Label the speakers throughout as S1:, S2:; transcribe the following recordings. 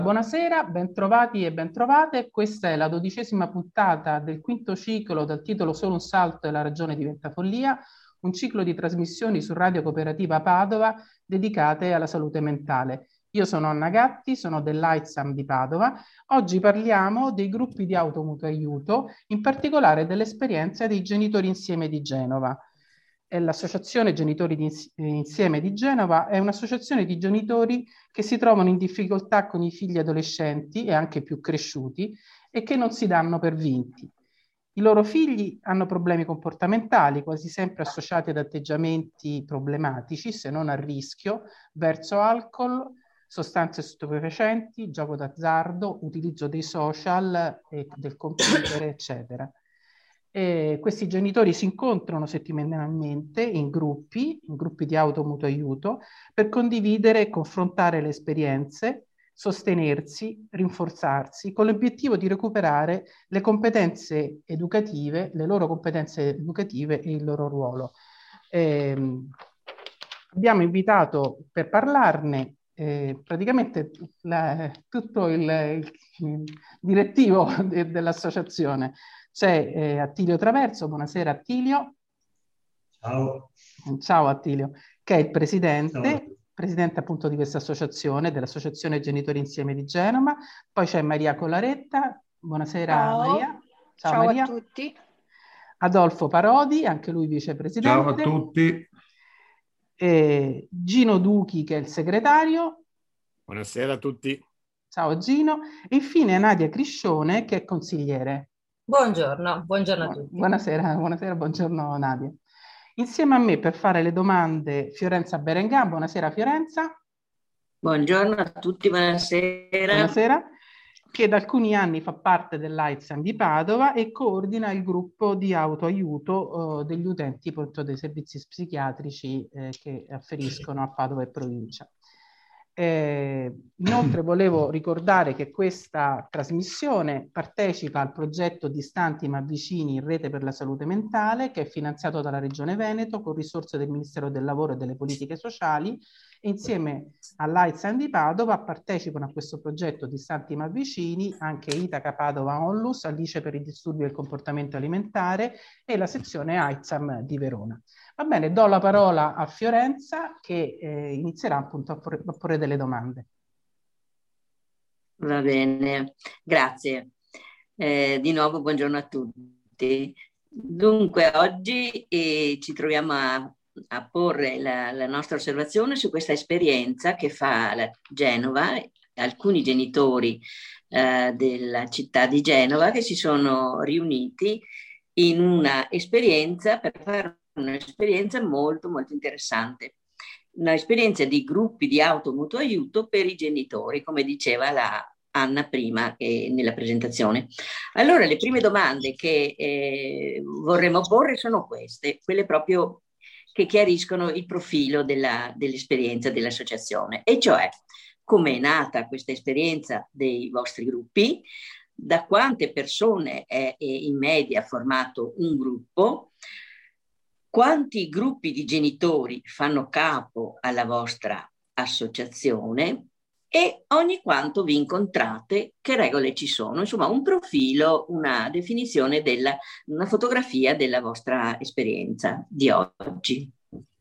S1: Buonasera, bentrovati e bentrovate. Questa è la 12ª puntata del quinto ciclo dal titolo Solo un salto e la ragione diventa follia, un ciclo di trasmissioni su Radio Cooperativa Padova dedicate alla salute mentale. Io sono Anna Gatti, sono dell'AIDSAM di Padova. Oggi parliamo dei gruppi di automutuo aiuto, in particolare dell'esperienza dei genitori insieme di Genova. L'associazione Genitori Insieme di Genova è un'associazione di genitori che si trovano in difficoltà con i figli adolescenti e anche più cresciuti e che non si danno per vinti. I loro figli hanno problemi comportamentali, quasi sempre associati ad atteggiamenti problematici, se non a rischio, verso alcol, sostanze stupefacenti, gioco d'azzardo, utilizzo dei social e del computer, eccetera. Questi genitori si incontrano settimanalmente in gruppi di automutuo aiuto, per condividere e confrontare le esperienze, sostenersi, rinforzarsi, con l'obiettivo di recuperare le competenze educative, le loro competenze educative e il loro ruolo. Abbiamo invitato per parlarne praticamente tutto il direttivo dell'associazione. C'è Attilio Traverso. Buonasera Attilio.
S2: Ciao.
S1: Ciao Attilio, che è il presidente appunto di questa associazione, dell'Associazione Genitori Insieme di Genova. Poi c'è Maria Colaretta. Buonasera. Ciao. Maria.
S3: Ciao Maria. A tutti.
S1: Adolfo Parodi, anche lui vicepresidente.
S2: Ciao a tutti.
S1: Gino Duchi, che è il segretario.
S4: Buonasera a tutti.
S1: Ciao Gino. E infine Nadia Criscione, che è consigliere.
S5: Buongiorno a tutti.
S1: Buonasera, buongiorno Nadia. Insieme a me per fare le domande Fiorenza Berenga. Buonasera Fiorenza.
S6: Buongiorno a tutti, buonasera.
S1: Buonasera, che da alcuni anni fa parte dell'AIDSAM di Padova e coordina il gruppo di autoaiuto degli utenti appunto dei servizi psichiatrici che afferiscono a Padova e provincia. Inoltre volevo ricordare che questa trasmissione partecipa al progetto Distanti ma Vicini in rete per la salute mentale, che è finanziato dalla Regione Veneto con risorse del Ministero del Lavoro e delle Politiche Sociali, e insieme all'AIDSAM di Padova partecipano a questo progetto Distanti ma Vicini anche Itaca Padova Onlus, Alice per il disturbo del comportamento alimentare e la sezione AIDSAM di Verona. Va bene, do la parola a Fiorenza che inizierà appunto a porre delle domande.
S6: Va bene, grazie. Di nuovo buongiorno a tutti. Dunque oggi ci troviamo a porre la nostra osservazione su questa esperienza che fa la Genova, alcuni genitori della città di Genova che si sono riuniti in una esperienza per fare un'esperienza molto molto interessante, un'esperienza di gruppi di automutuo aiuto per i genitori, come diceva la Anna prima nella presentazione. Allora le prime domande che vorremmo porre sono quelle proprio che chiariscono il profilo dell'esperienza dell'associazione, e cioè come è nata questa esperienza dei vostri gruppi, da quante persone è in media formato un gruppo, quanti gruppi di genitori fanno capo alla vostra associazione e ogni quanto vi incontrate, che regole ci sono, insomma un profilo, una definizione una fotografia della vostra esperienza di oggi.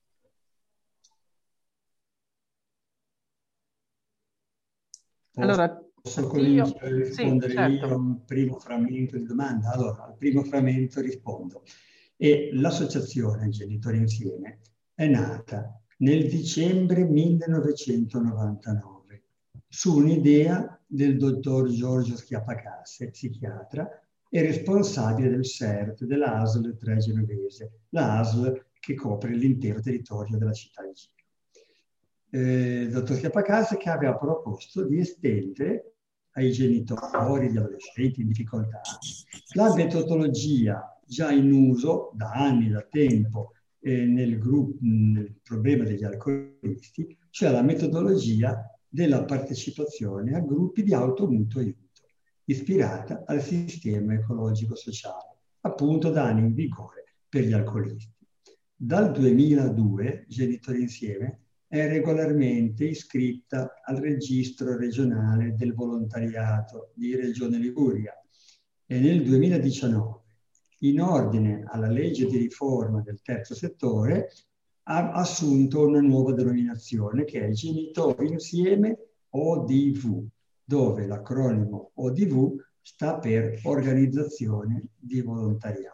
S1: Allora,
S2: posso cominciare a rispondere
S1: certo.
S2: io a un primo frammento di domanda? Allora, al primo frammento rispondo. E l'associazione Genitori Insieme è nata nel dicembre 1999 su un'idea del dottor Giorgio Schiapacasse, psichiatra e responsabile del CERT della ASL 3 genovese, la ASL che copre l'intero territorio della città di Genova. Il dottor Schiapacasse che aveva proposto di estendere ai genitori di adolescenti in difficoltà la metodologia già in uso da anni, da tempo, nel problema degli alcolisti, cioè la metodologia della partecipazione a gruppi di automutuo aiuto, ispirata al sistema ecologico-sociale, appunto da anni in vigore per gli alcolisti. Dal 2002 Genitori Insieme è regolarmente iscritta al registro regionale del volontariato di Regione Liguria e nel 2019, in ordine alla legge di riforma del terzo settore, ha assunto una nuova denominazione che è Genitori Insieme ODV, dove l'acronimo ODV sta per Organizzazione di Volontariato.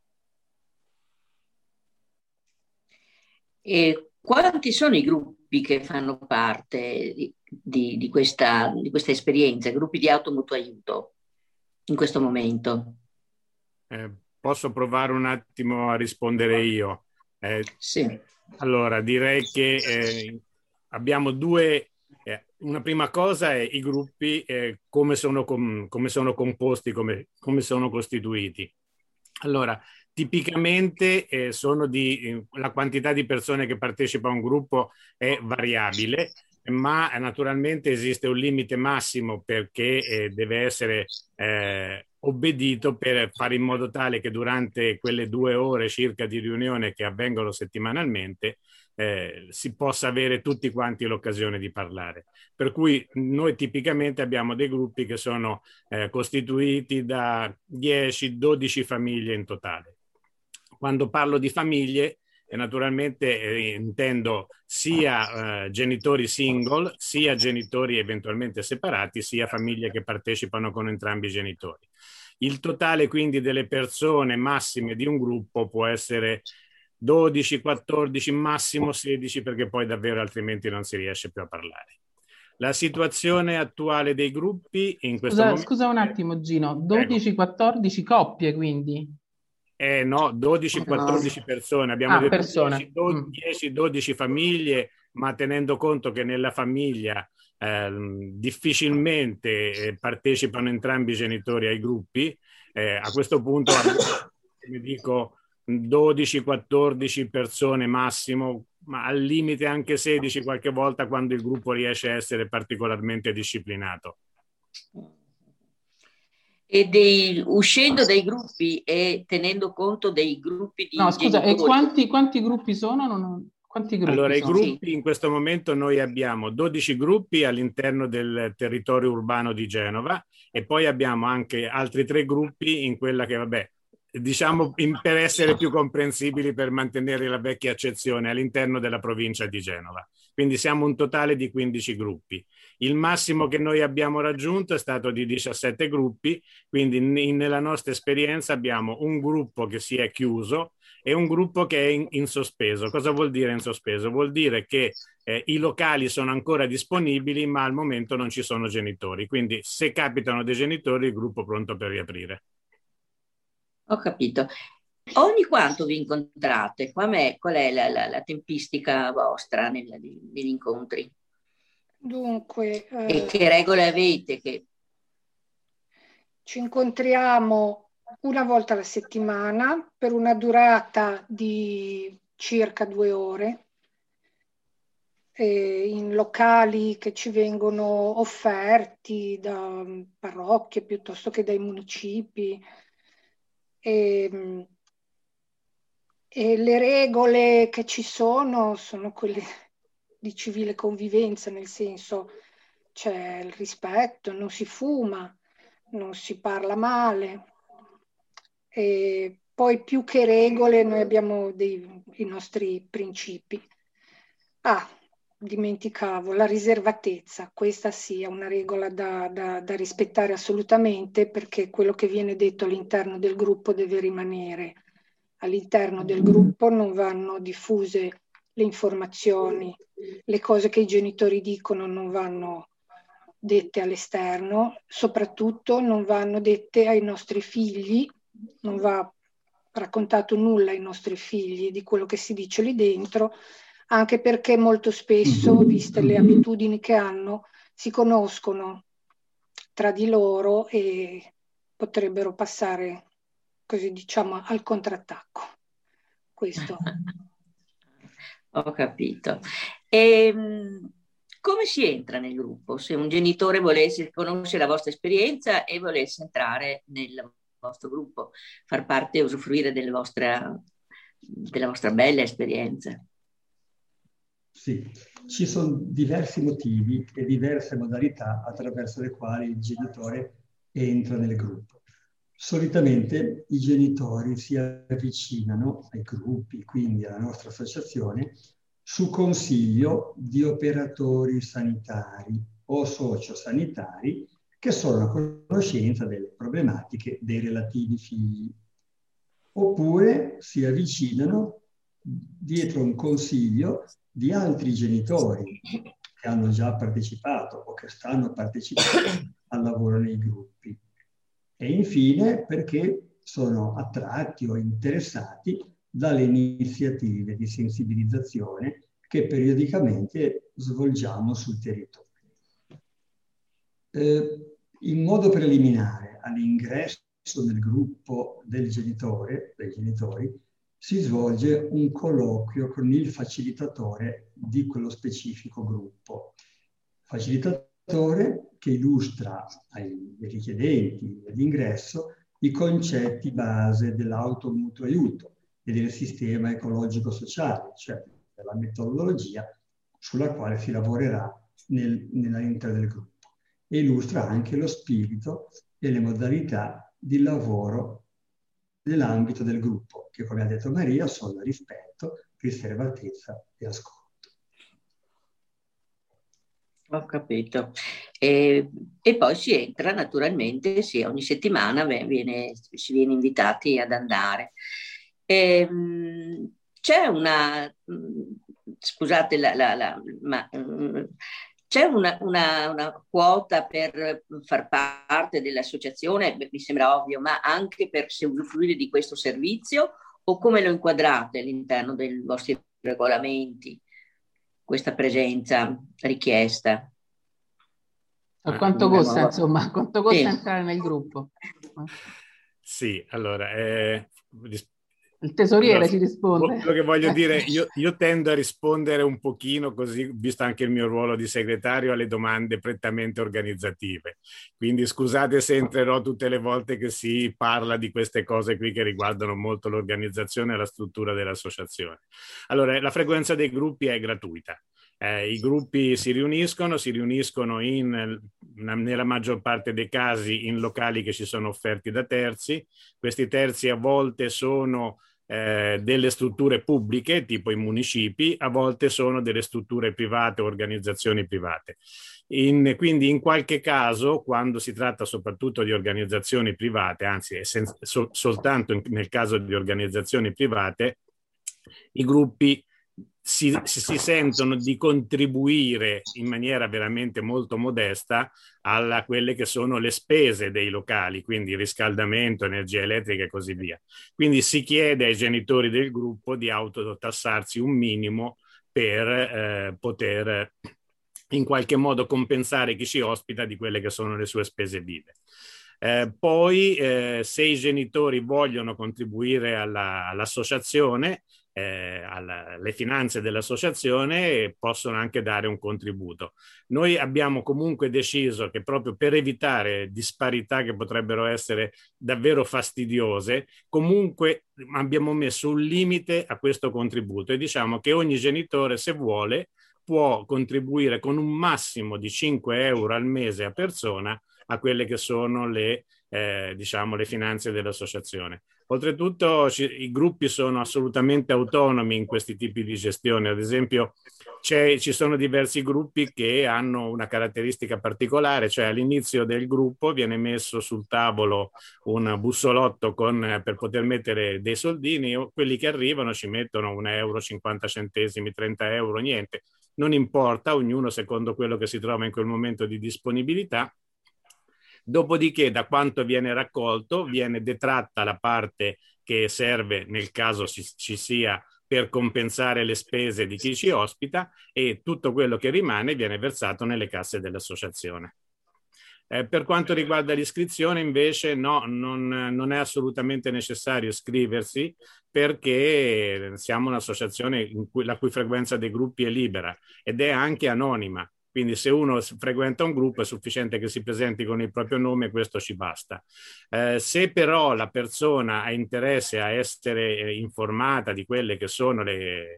S6: E quanti sono i gruppi che fanno parte di questa esperienza, gruppi di automutuo aiuto in questo momento?
S4: Posso provare un attimo a rispondere io?
S6: Sì.
S4: Allora, direi che abbiamo due. Una prima cosa è i gruppi, come sono composti, come sono costituiti. Allora, tipicamente la quantità di persone che partecipa a un gruppo è variabile, ma naturalmente esiste un limite massimo perché deve essere obbedito per fare in modo tale che durante quelle 2 ore circa di riunione che avvengono settimanalmente si possa avere tutti quanti l'occasione di parlare. Per cui noi tipicamente abbiamo dei gruppi che sono costituiti da 10-12 famiglie in totale. Quando parlo di famiglie, naturalmente intendo sia genitori single, sia genitori eventualmente separati, sia famiglie che partecipano con entrambi i genitori. Il totale quindi delle persone massime di un gruppo può essere 12, 14, massimo 16, perché poi davvero altrimenti non si riesce più a parlare. La situazione attuale dei gruppi in questo momento...
S1: Scusa un attimo Gino, 12-14 coppie quindi?
S4: No, 12-14 persone, abbiamo detto
S1: persone.
S4: 10-12 famiglie, ma tenendo conto che nella famiglia difficilmente partecipano entrambi i genitori ai gruppi, a questo punto come dico 12-14 persone massimo, ma al limite anche 16 qualche volta quando il gruppo riesce a essere particolarmente disciplinato.
S6: E uscendo dai gruppi e tenendo conto dei gruppi di
S1: scusa,
S6: genitori.
S1: E quanti gruppi sono? Quanti gruppi
S4: allora,
S1: sono?
S4: I gruppi in questo momento noi abbiamo 12 gruppi all'interno del territorio urbano di Genova e poi abbiamo anche altri 3 gruppi in quella che, diciamo per essere più comprensibili, per mantenere la vecchia accezione, all'interno della provincia di Genova. Quindi siamo un totale di 15 gruppi. Il massimo che noi abbiamo raggiunto è stato di 17 gruppi, quindi nella nostra esperienza abbiamo un gruppo che si è chiuso e un gruppo che è in sospeso. Cosa vuol dire in sospeso? Vuol dire che i locali sono ancora disponibili, ma al momento non ci sono genitori. Quindi se capitano dei genitori, il gruppo è pronto per riaprire.
S6: Ho capito. Ogni quanto vi incontrate? Qual è la tempistica vostra negli incontri?
S3: Dunque,
S6: e che regole avete?
S3: Ci incontriamo una volta alla settimana per una durata di circa 2 ore in locali che ci vengono offerti da parrocchie piuttosto che dai municipi. E le regole che ci sono quelle di civile convivenza, nel senso c'è il rispetto, non si fuma, non si parla male. E poi più che regole noi abbiamo i nostri principi. Dimenticavo, la riservatezza, questa sì è una regola da rispettare assolutamente, perché quello che viene detto all'interno del gruppo deve rimanere all'interno del gruppo, non vanno diffuse le informazioni, le cose che i genitori dicono non vanno dette all'esterno, soprattutto non vanno dette ai nostri figli, non va raccontato nulla ai nostri figli di quello che si dice lì dentro, anche perché molto spesso, viste le abitudini che hanno, si conoscono tra di loro e potrebbero passare, così diciamo, al contrattacco. Questo.
S6: Ho capito. Come si entra nel gruppo? Se un genitore conosce la vostra esperienza e volesse entrare nel vostro gruppo, far parte e usufruire della vostra bella esperienza.
S2: Sì, ci sono diversi motivi e diverse modalità attraverso le quali il genitore entra nel gruppo. Solitamente i genitori si avvicinano ai gruppi, quindi alla nostra associazione, su consiglio di operatori sanitari o sociosanitari che sono a conoscenza delle problematiche dei relativi figli. Oppure si avvicinano dietro un consiglio di altri genitori che hanno già partecipato o che stanno partecipando al lavoro nei gruppi. E infine perché sono attratti o interessati dalle iniziative di sensibilizzazione che periodicamente svolgiamo sul territorio. In modo preliminare all'ingresso nel gruppo dei genitori, si svolge un colloquio con il facilitatore di quello specifico gruppo. Facilitatore che illustra ai richiedenti l'ingresso i concetti base dell'automutuo aiuto e del sistema ecologico-sociale, cioè della metodologia sulla quale si lavorerà all'interno del gruppo. E illustra anche lo spirito e le modalità di lavoro nell'ambito del gruppo, che come ha detto Maria sono rispetto, riservatezza e ascolto.
S6: Ho capito. E poi si entra naturalmente, sì, ogni settimana si viene invitati ad andare. C'è una, scusate, c'è una quota per far parte dell'associazione, mi sembra ovvio, ma anche per usufruire di questo servizio, o come lo inquadrate all'interno dei vostri regolamenti, questa presenza richiesta?
S1: A quanto costa, insomma, quanto costa
S6: Sì.
S1: entrare nel gruppo?
S4: Sì, allora,
S1: il tesoriere ci risponde.
S4: Quello che voglio dire, io tendo a rispondere un pochino così, visto anche il mio ruolo di segretario, alle domande prettamente organizzative. Quindi scusate se entrerò tutte le volte che si parla di queste cose qui che riguardano molto l'organizzazione e la struttura dell'associazione. Allora, la frequenza dei gruppi è gratuita. I gruppi si riuniscono nella maggior parte dei casi in locali che ci sono offerti da terzi. Questi terzi a volte sono delle strutture pubbliche, tipo i municipi, a volte sono delle strutture private o organizzazioni private. Quindi in qualche caso, quando si tratta soprattutto di organizzazioni private, anzi soltanto nel caso di organizzazioni private, i gruppi si sentono di contribuire in maniera veramente molto modesta a quelle che sono le spese dei locali, quindi riscaldamento, energia elettrica e così via. Quindi si chiede ai genitori del gruppo di autotassarsi un minimo per poter in qualche modo compensare chi ci ospita di quelle che sono le sue spese vive. Poi se i genitori vogliono contribuire all'associazione, alle finanze dell'associazione, possono anche dare un contributo. Noi abbiamo comunque deciso che proprio per evitare disparità che potrebbero essere davvero fastidiose, comunque abbiamo messo un limite a questo contributo e diciamo che ogni genitore, se vuole, può contribuire con un massimo di 5 euro al mese a persona a quelle che sono le finanze dell'associazione. Oltretutto i gruppi sono assolutamente autonomi in questi tipi di gestione. Ad esempio ci sono diversi gruppi che hanno una caratteristica particolare, cioè all'inizio del gruppo viene messo sul tavolo un bussolotto per poter mettere dei soldini, quelli che arrivano ci mettono 1 euro, 50 centesimi, 30 euro, niente. Non importa, ognuno secondo quello che si trova in quel momento di disponibilità. Dopodiché, da quanto viene raccolto, viene detratta la parte che serve nel caso ci sia per compensare le spese di chi ci ospita e tutto quello che rimane viene versato nelle casse dell'associazione. Per quanto riguarda l'iscrizione, invece, no, non è assolutamente necessario iscriversi perché siamo un'associazione la cui frequenza dei gruppi è libera ed è anche anonima. Quindi se uno frequenta un gruppo è sufficiente che si presenti con il proprio nome e questo ci basta. Se però la persona ha interesse a essere informata di quelle che sono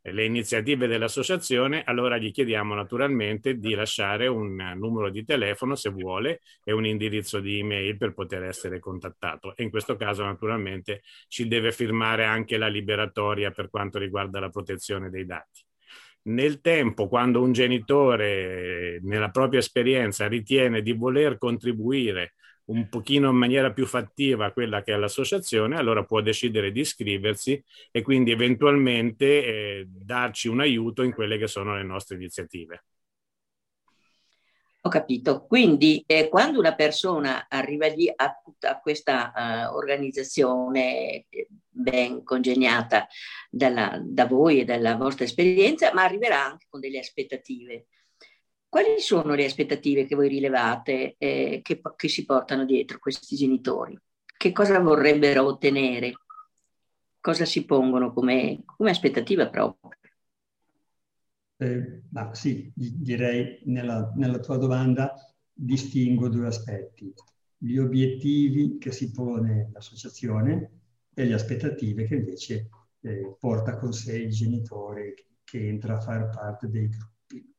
S4: le iniziative dell'associazione, allora gli chiediamo naturalmente di lasciare un numero di telefono se vuole e un indirizzo di email per poter essere contattato. E in questo caso naturalmente ci deve firmare anche la liberatoria per quanto riguarda la protezione dei dati. Nel tempo, quando un genitore nella propria esperienza ritiene di voler contribuire un pochino in maniera più fattiva a quella che è l'associazione, allora può decidere di iscriversi e quindi eventualmente darci un aiuto in quelle che sono le nostre iniziative.
S6: Ho capito. Quindi quando una persona arriva lì a tutta questa organizzazione ben congegnata da voi e dalla vostra esperienza, ma arriverà anche con delle aspettative. Quali sono le aspettative che voi rilevate che si portano dietro questi genitori? Che cosa vorrebbero ottenere? Cosa si pongono come aspettativa proprio?
S2: Ma sì, direi nella tua domanda distingo due aspetti: gli obiettivi che si pone l'associazione e le aspettative che invece porta con sé il genitore che entra a far parte dei gruppi.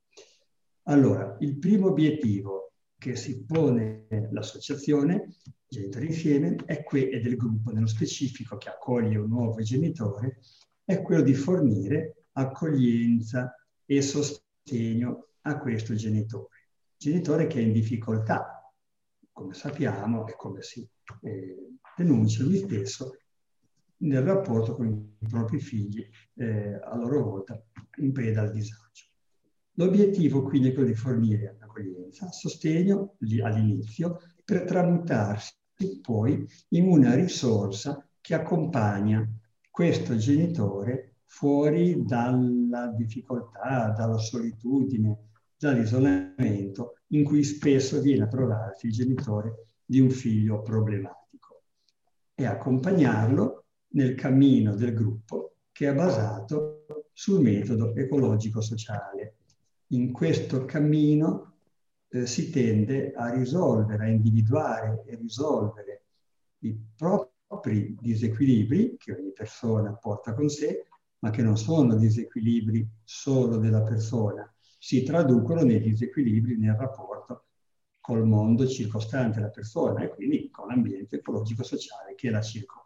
S2: Allora, il primo obiettivo che si pone l'associazione Genitori Insieme e del gruppo nello specifico che accoglie un nuovo genitore è quello di fornire accoglienza e sostegno a questo genitore che è in difficoltà, come sappiamo e come si denuncia lui stesso nel rapporto con i propri figli, a loro volta in preda al disagio. L'obiettivo quindi è quello di fornire accoglienza, sostegno all'inizio, per tramutarsi poi in una risorsa che accompagna questo genitore fuori dalla difficoltà, dalla solitudine, dall'isolamento in cui spesso viene a trovarsi il genitore di un figlio problematico, e accompagnarlo nel cammino del gruppo che è basato sul metodo ecologico-sociale. In questo cammino si tende a risolvere, a individuare e risolvere i propri disequilibri che ogni persona porta con sé, ma che non sono disequilibri solo della persona, si traducono nei disequilibri nel rapporto col mondo circostante la persona e quindi con l'ambiente ecologico-sociale che la circonda.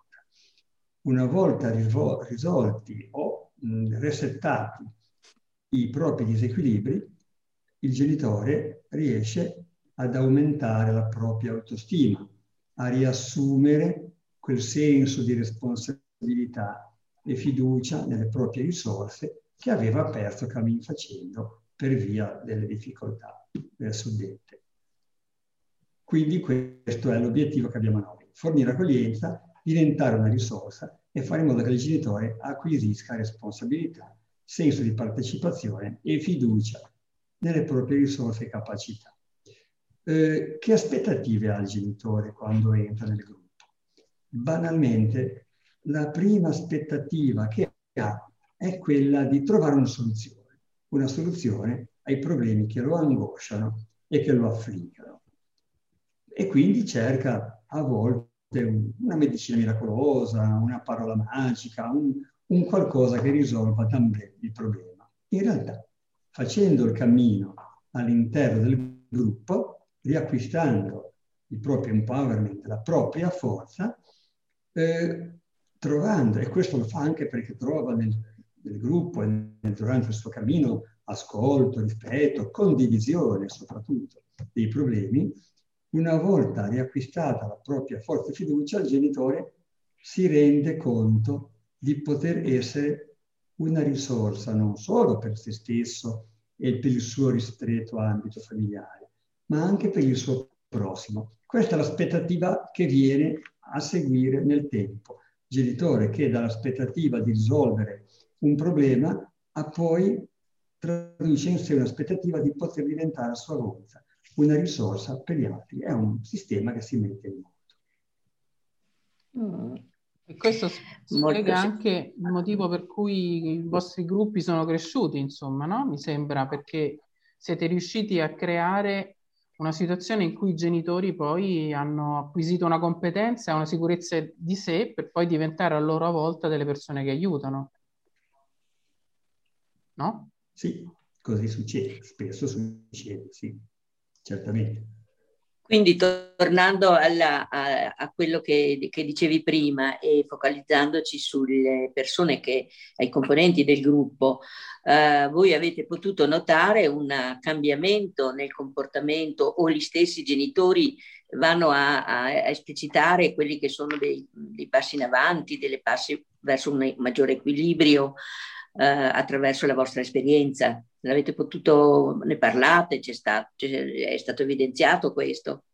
S2: Una volta risolti o resettati i propri disequilibri, il genitore riesce ad aumentare la propria autostima, a riassumere quel senso di responsabilità e fiducia nelle proprie risorse che aveva perso cammin facendo per via delle difficoltà suddette. Quindi questo è l'obiettivo che abbiamo noi: fornire accoglienza, diventare una risorsa e fare in modo che il genitore acquisisca responsabilità, senso di partecipazione e fiducia nelle proprie risorse e capacità. Che aspettative ha il genitore quando entra nel gruppo? Banalmente, la prima aspettativa che ha è quella di trovare una soluzione ai problemi che lo angosciano e che lo affliggono. E quindi cerca a volte una medicina miracolosa, una parola magica, un qualcosa che risolva d'amblè il problema. In realtà, facendo il cammino all'interno del gruppo, riacquistando il proprio empowerment, la propria forza, trovando, e questo lo fa anche perché trova nel gruppo e durante il suo cammino ascolto, rispetto, condivisione soprattutto dei problemi. Una volta riacquistata la propria forza e fiducia, il genitore si rende conto di poter essere una risorsa non solo per se stesso e per il suo ristretto ambito familiare, ma anche per il suo prossimo. Questa è l'aspettativa che viene a seguire nel tempo. Genitore che dall'aspettativa di risolvere un problema a poi traduce in sé un'aspettativa di poter diventare a sua volta una risorsa per gli altri. È un sistema che si mette in moto.
S1: E questo spiega anche il motivo per cui i vostri gruppi sono cresciuti, insomma, no? Mi sembra, perché siete riusciti a creare una situazione in cui i genitori poi hanno acquisito una competenza, una sicurezza di sé per poi diventare a loro volta delle persone che aiutano. no?
S2: Sì, così succede, spesso succede, sì, certamente.
S6: Quindi tornando a quello che dicevi prima e focalizzandoci sulle persone ai componenti del gruppo, voi avete potuto notare un cambiamento nel comportamento o gli stessi genitori vanno a esplicitare quelli che sono dei passi in avanti, delle passi verso un maggiore equilibrio attraverso la vostra esperienza? Ne parlate? È stato evidenziato questo?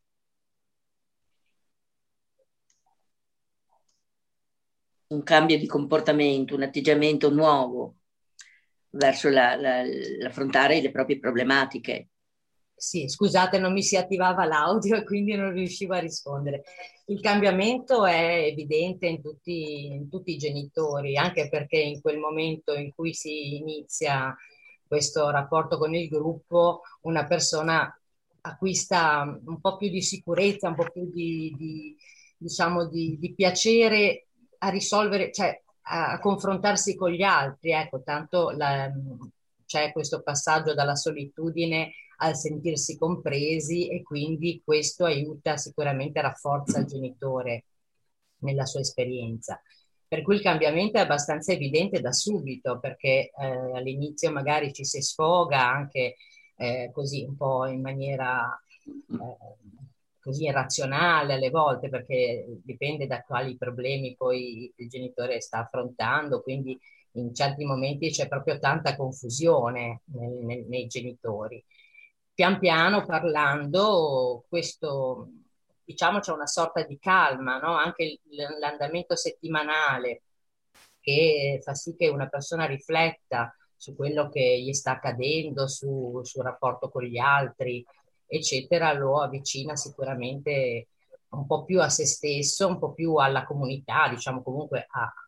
S6: Un cambio di comportamento, un atteggiamento nuovo verso l'affrontare le proprie problematiche.
S5: Sì, scusate, non mi si attivava l'audio e quindi non riuscivo a rispondere. Il cambiamento è evidente in tutti i genitori, anche perché in quel momento in cui si inizia questo rapporto con il gruppo, una persona acquista un po' più di sicurezza, un po' più diciamo, di piacere a risolvere, cioè a confrontarsi con gli altri. Ecco, tanto c'è questo passaggio dalla solitudine al sentirsi compresi e quindi questo aiuta sicuramente, rafforza il genitore nella sua esperienza. Per cui il cambiamento è abbastanza evidente da subito, perché all'inizio magari ci si sfoga anche così un po' in maniera così irrazionale alle volte, perché dipende da quali problemi poi il genitore sta affrontando, quindi in certi momenti c'è proprio tanta confusione nei genitori. Pian piano parlando, questo, diciamo, c'è una sorta di calma, no? Anche l'andamento settimanale che fa sì che una persona rifletta su quello che gli sta accadendo, sul rapporto con gli altri, eccetera, lo avvicina sicuramente un po' più a se stesso, un po' più alla comunità, diciamo comunque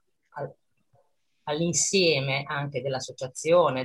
S5: all'insieme anche dell'associazione,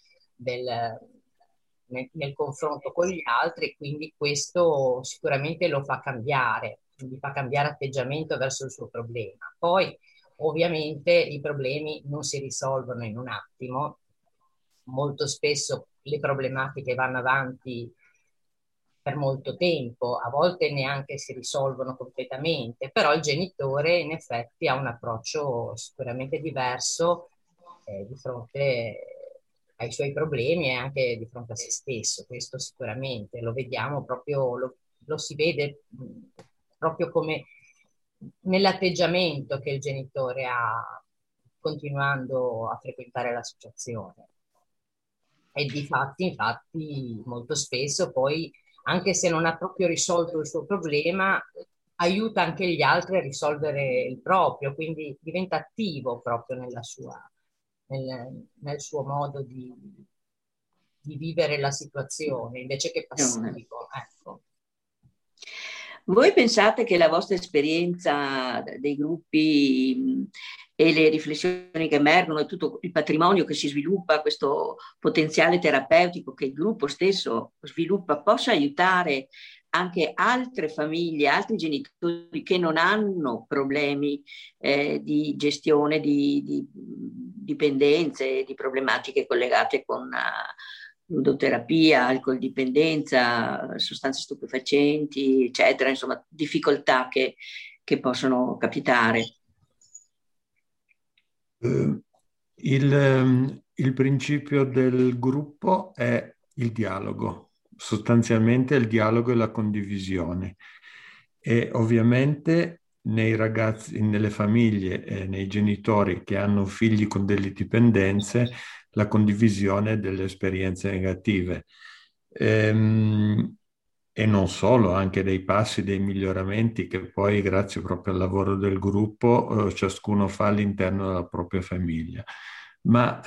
S5: nel confronto con gli altri, quindi questo sicuramente lo fa cambiare, quindi fa cambiare atteggiamento verso il suo problema. Poi ovviamente i problemi non si risolvono in un attimo, molto spesso le problematiche vanno avanti per molto tempo, a volte neanche si risolvono completamente, però il genitore in effetti ha un approccio sicuramente diverso di fronte ai suoi problemi e anche di fronte a se stesso. Questo sicuramente lo vediamo proprio, lo si vede proprio come nell'atteggiamento che il genitore ha continuando a frequentare l'associazione. E infatti, molto spesso poi, anche se non ha proprio risolto il suo problema, aiuta anche gli altri a risolvere il proprio, quindi diventa attivo proprio nel suo modo di vivere la situazione, invece che passivo. Ecco.
S6: Voi pensate che la vostra esperienza dei gruppi e le riflessioni che emergono e tutto il patrimonio che si sviluppa, questo potenziale terapeutico che il gruppo stesso sviluppa, possa aiutare anche altre famiglie, altri genitori che non hanno problemi di gestione di dipendenze, di problematiche collegate con ludoterapia, alcol dipendenza, sostanze stupefacenti, eccetera, insomma, difficoltà che possono capitare.
S7: Il principio del gruppo è il dialogo, sostanzialmente il dialogo e la condivisione. E ovviamente nei ragazzi, nelle famiglie e nei genitori che hanno figli con delle dipendenze, la condivisione delle esperienze negative. E non solo, anche dei passi, dei miglioramenti che poi, grazie proprio al lavoro del gruppo, ciascuno fa all'interno della propria famiglia. Ma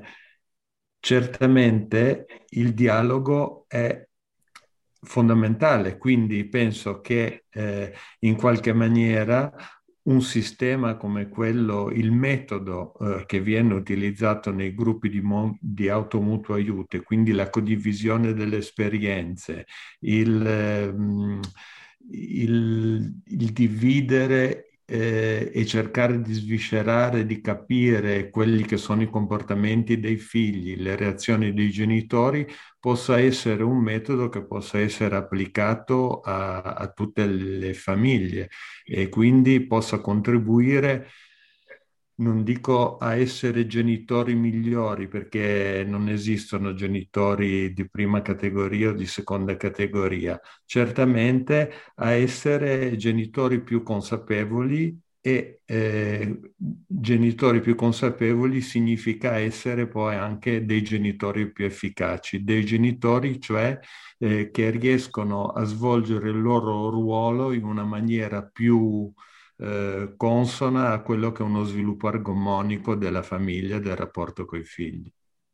S7: certamente il dialogo è fondamentale, quindi penso che in qualche maniera un sistema come quello, il metodo che viene utilizzato nei gruppi di automutuo aiuto, e quindi la condivisione delle esperienze, il dividere e cercare di sviscerare, di capire quelli che sono i comportamenti dei figli, le reazioni dei genitori, possa essere un metodo che possa essere applicato a tutte le famiglie e quindi possa contribuire, non dico a essere genitori migliori, perché non esistono genitori di prima categoria o di seconda categoria, certamente a essere genitori più consapevoli e genitori più consapevoli significa essere poi anche dei genitori più efficaci, dei genitori cioè che riescono a svolgere il loro ruolo in una maniera più consona a quello che è uno sviluppo armonico della famiglia e del rapporto coi figli.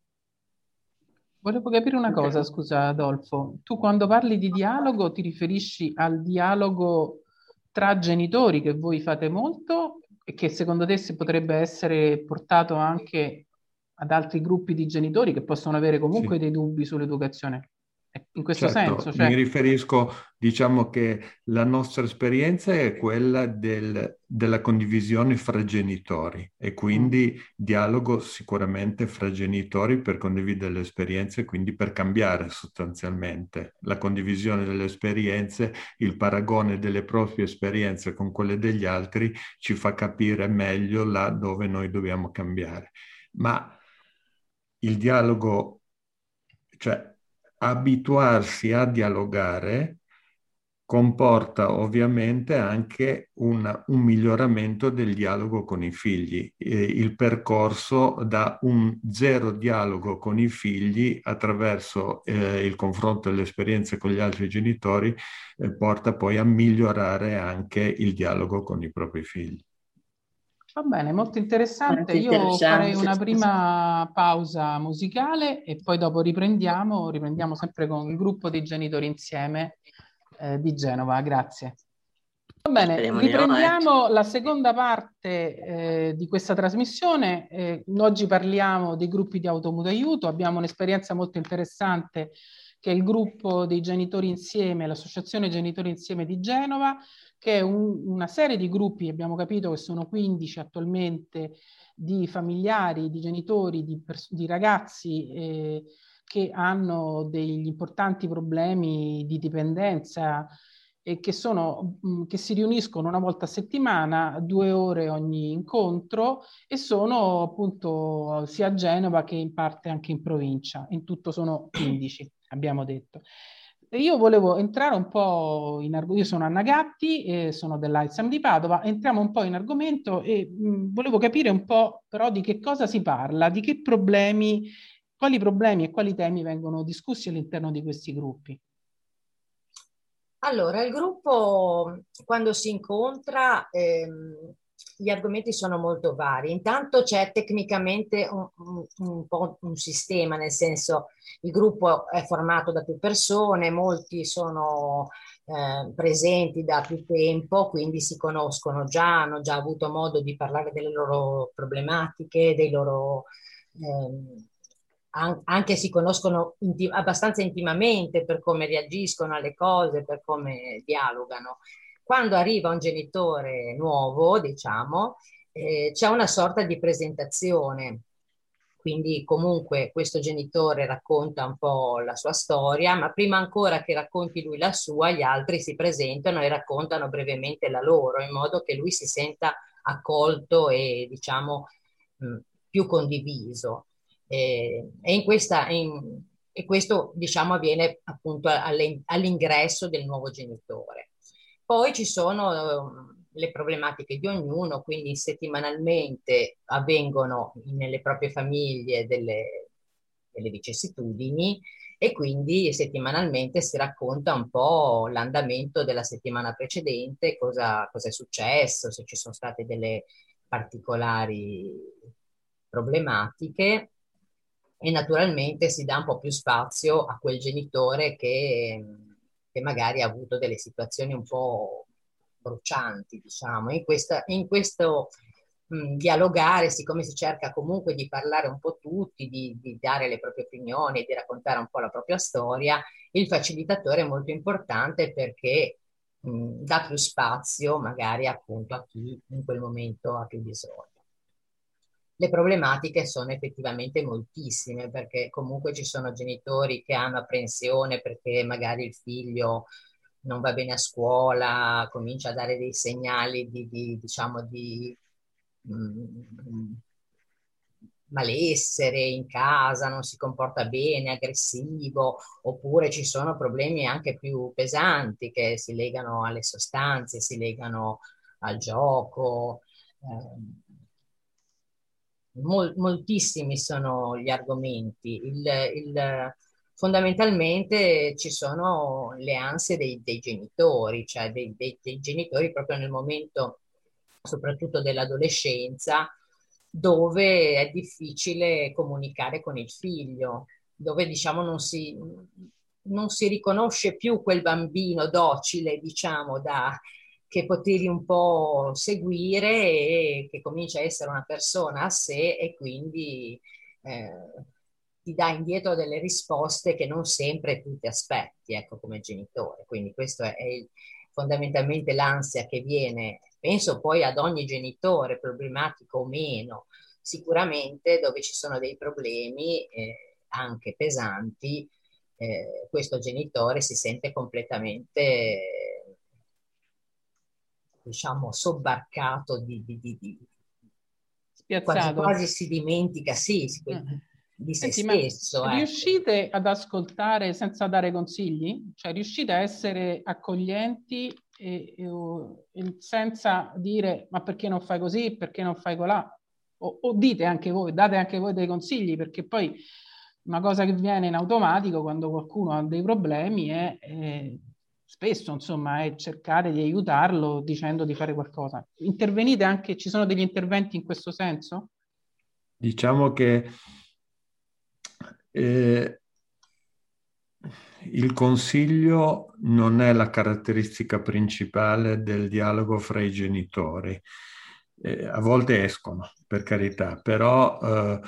S1: Volevo capire una cosa, scusa Adolfo. Tu quando parli di dialogo ti riferisci al dialogo tra genitori che voi fate molto e che secondo te si potrebbe essere portato anche ad altri gruppi di genitori che possono avere comunque
S7: Sì.
S1: dei dubbi sull'educazione? In questo
S7: Certo,
S1: senso,
S7: mi riferisco, diciamo che la nostra esperienza è quella della condivisione fra genitori e quindi dialogo sicuramente fra genitori per condividere le esperienze e quindi per cambiare sostanzialmente la condivisione delle esperienze, il paragone delle proprie esperienze con quelle degli altri ci fa capire meglio là dove noi dobbiamo cambiare. Ma il dialogo, cioè abituarsi a dialogare comporta ovviamente anche un miglioramento del dialogo con i figli. Il percorso da un zero dialogo con i figli attraverso il confronto delle esperienze con gli altri genitori porta poi a migliorare anche il dialogo con i propri figli.
S1: Va bene, molto interessante. Io farei una prima pausa musicale e poi dopo riprendiamo sempre con il gruppo dei genitori insieme di Genova. Grazie. Va bene, riprendiamo la seconda parte di questa trasmissione. Oggi parliamo dei gruppi di automutuo aiuto. Abbiamo un'esperienza molto interessante che è il gruppo dei genitori insieme, l'associazione Genitori Insieme di Genova, che è una serie di gruppi, abbiamo capito che sono 15 attualmente, di familiari, di genitori, di ragazzi che hanno degli importanti problemi di dipendenza e che si riuniscono una volta a settimana, 2 ore ogni incontro, e sono appunto sia a Genova che in parte anche in provincia. In tutto sono 15, abbiamo detto. Io volevo entrare un po' in argomento. Io sono Anna Gatti, sono dell'AISAM di Padova. Entriamo un po' in argomento e volevo capire un po' però di che cosa si parla, di che problemi, quali problemi e quali temi vengono discussi all'interno di questi gruppi.
S5: Allora, il gruppo quando si incontra gli argomenti sono molto vari. Intanto c'è tecnicamente un po' un sistema, nel senso il gruppo è formato da più persone, molti sono presenti da più tempo, quindi si conoscono già, hanno già avuto modo di parlare delle loro problematiche, dei loro... anche si conoscono abbastanza intimamente per come reagiscono alle cose, per come dialogano. Quando arriva un genitore nuovo, diciamo, c'è una sorta di presentazione. Quindi comunque questo genitore racconta un po' la sua storia, ma prima ancora che racconti lui la sua, gli altri si presentano e raccontano brevemente la loro, in modo che lui si senta accolto e, diciamo, più condiviso. E questo, diciamo, avviene appunto all'ingresso del nuovo genitore. Poi ci sono le problematiche di ognuno, quindi settimanalmente avvengono nelle proprie famiglie delle vicissitudini e quindi settimanalmente si racconta un po' l'andamento della settimana precedente, cosa è successo, se ci sono state delle particolari problematiche. E naturalmente si dà un po' più spazio a quel genitore che magari ha avuto delle situazioni un po' brucianti, diciamo. In questo dialogare, siccome si cerca comunque di parlare un po' tutti, di dare le proprie opinioni, di raccontare un po' la propria storia, il facilitatore è molto importante perché dà più spazio magari appunto a chi in quel momento ha più bisogno. Le problematiche sono effettivamente moltissime, perché comunque ci sono genitori che hanno apprensione perché magari il figlio non va bene a scuola, comincia a dare dei segnali diciamo di malessere in casa, non si comporta bene, aggressivo, oppure ci sono problemi anche più pesanti che si legano alle sostanze, si legano al gioco. Moltissimi sono gli argomenti. Fondamentalmente ci sono le ansie dei genitori, cioè dei genitori proprio nel momento, soprattutto dell'adolescenza, dove è difficile comunicare con il figlio, dove diciamo non si riconosce più quel bambino docile, diciamo, che potevi un po' seguire e che comincia a essere una persona a sé e quindi ti dà indietro delle risposte che non sempre tu ti aspetti, ecco, come genitore. Quindi questo è fondamentalmente l'ansia che viene, penso poi ad ogni genitore, problematico o meno, sicuramente dove ci sono dei problemi anche pesanti, questo genitore si sente completamente, diciamo, sobbarcato
S1: spiazzato.
S5: Quasi si dimentica, di se stesso.
S1: Riuscite ad ascoltare senza dare consigli? Cioè riuscite a essere accoglienti e senza dire ma perché non fai così, perché non fai colà? O dite anche voi, date anche voi dei consigli, perché poi una cosa che viene in automatico quando qualcuno ha dei problemi è spesso, insomma, è cercare di aiutarlo dicendo di fare qualcosa. Intervenite anche, ci sono degli interventi in questo senso?
S7: Diciamo che il consiglio non è la caratteristica principale del dialogo fra i genitori. A volte escono, per carità, però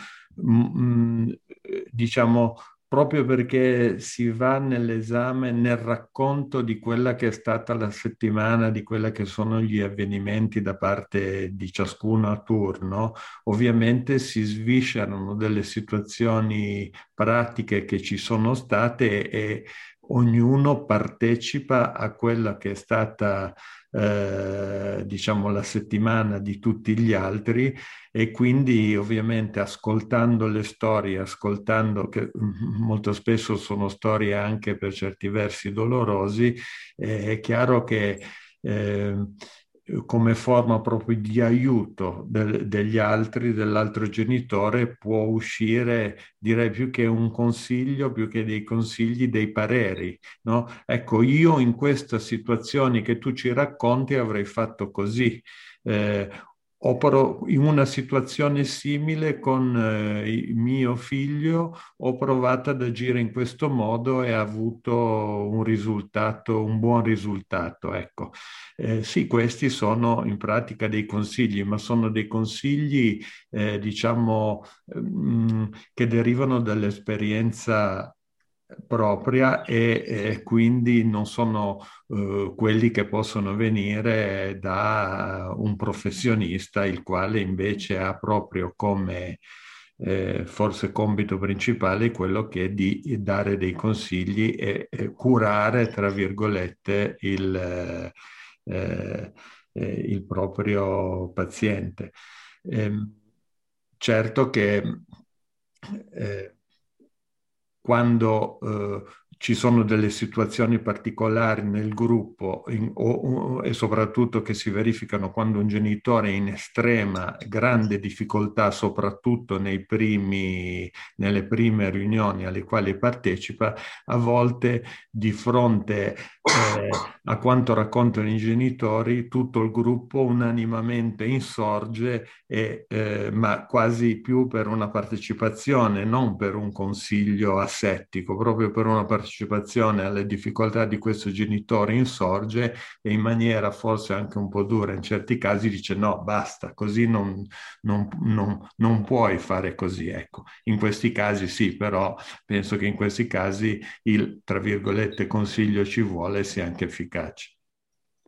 S7: diciamo proprio perché si va nell'esame, nel racconto di quella che è stata la settimana, di quella che sono gli avvenimenti da parte di ciascuno a turno, ovviamente si sviscerano delle situazioni pratiche che ci sono state e ognuno partecipa a quella che è stata diciamo la settimana di tutti gli altri, e quindi ovviamente ascoltando le storie, ascoltando che molto spesso sono storie anche per certi versi dolorosi, è chiaro che come forma proprio di aiuto degli altri, dell'altro genitore, può uscire, direi più che un consiglio, più che dei consigli, dei pareri, no? Ecco, io in questa situazione che tu ci racconti avrei fatto così. In una situazione simile con mio figlio ho provato ad agire in questo modo e ha avuto un buon risultato. Ecco. Sì, questi sono in pratica dei consigli, ma sono dei consigli diciamo che derivano dall'esperienza propria e quindi non sono quelli che possono venire da un professionista, il quale invece ha proprio come forse compito principale quello che è di dare dei consigli e curare, tra virgolette, il proprio paziente. Certo che quando ci sono delle situazioni particolari nel gruppo e soprattutto che si verificano quando un genitore è in estrema grande difficoltà, soprattutto nelle prime riunioni alle quali partecipa, a volte di fronte a quanto raccontano i genitori, tutto il gruppo unanimamente insorge, ma quasi più per una partecipazione, non per un consiglio asettico, proprio per una partecipazione alle difficoltà di questo genitore insorge e in maniera forse anche un po' dura in certi casi dice no, basta, così non puoi fare così. Ecco, in questi casi sì, però penso che in questi casi il, tra virgolette, consiglio ci vuole sia anche efficace.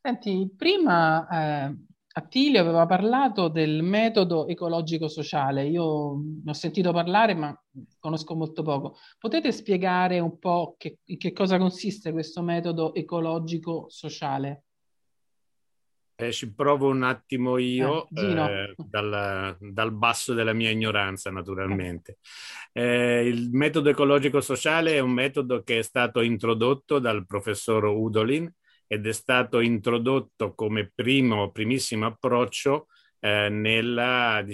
S1: Senti, prima Attilio aveva parlato del metodo ecologico-sociale. Io ne ho sentito parlare, ma conosco molto poco. Potete spiegare un po' in che cosa consiste questo metodo ecologico-sociale?
S4: Ci provo un attimo io,
S1: Gino.
S4: dal basso della mia ignoranza, naturalmente. Il metodo ecologico-sociale è un metodo che è stato introdotto dal professor Udolin ed è stato introdotto come primissimo approccio nel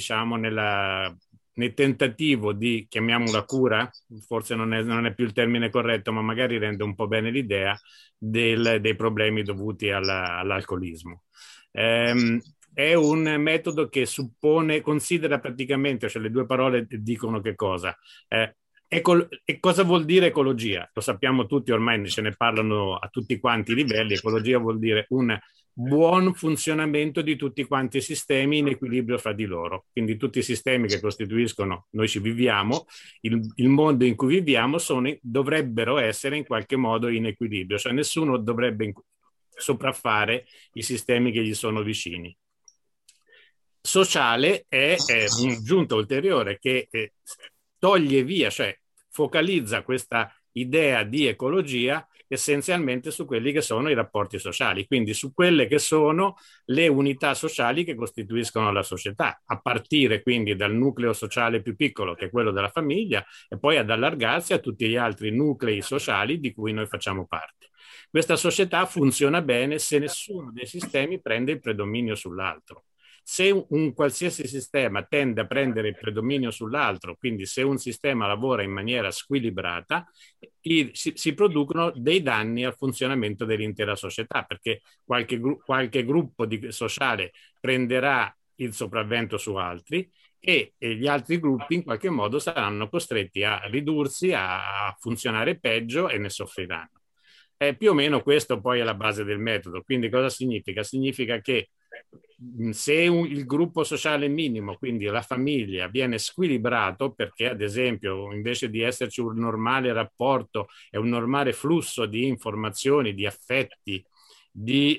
S4: tentativo di, chiamiamola cura, forse non è più il termine corretto, ma magari rende un po' bene l'idea dei problemi dovuti all'alcolismo. È un metodo che considera praticamente, cioè le due parole dicono che cosa? E cosa vuol dire ecologia? Lo sappiamo tutti, ormai ce ne parlano a tutti quanti i livelli. Ecologia vuol dire un buon funzionamento di tutti quanti i sistemi in equilibrio fra di loro. Quindi tutti i sistemi che costituiscono, noi ci viviamo, il mondo in cui viviamo dovrebbero essere in qualche modo in equilibrio, cioè nessuno dovrebbe sopraffare i sistemi che gli sono vicini. Sociale è un'aggiunta ulteriore che toglie via, cioè focalizza questa idea di ecologia essenzialmente su quelli che sono i rapporti sociali, quindi su quelle che sono le unità sociali che costituiscono la società, a partire quindi dal nucleo sociale più piccolo, che è quello della famiglia, e poi ad allargarsi a tutti gli altri nuclei sociali di cui noi facciamo parte. Questa società funziona bene se nessuno dei sistemi prende il predominio sull'altro. Se un qualsiasi sistema tende a prendere il predominio sull'altro, quindi se un sistema lavora in maniera squilibrata, si producono dei danni al funzionamento dell'intera società, perché qualche gruppo sociale prenderà il sopravvento su altri e gli altri gruppi in qualche modo saranno costretti a ridursi, a funzionare peggio e ne soffriranno. Più o meno questo poi è la base del metodo. Quindi cosa significa? Significa che se il gruppo sociale minimo, quindi la famiglia, viene squilibrato perché, ad esempio, invece di esserci un normale rapporto e un normale flusso di informazioni, di affetti, di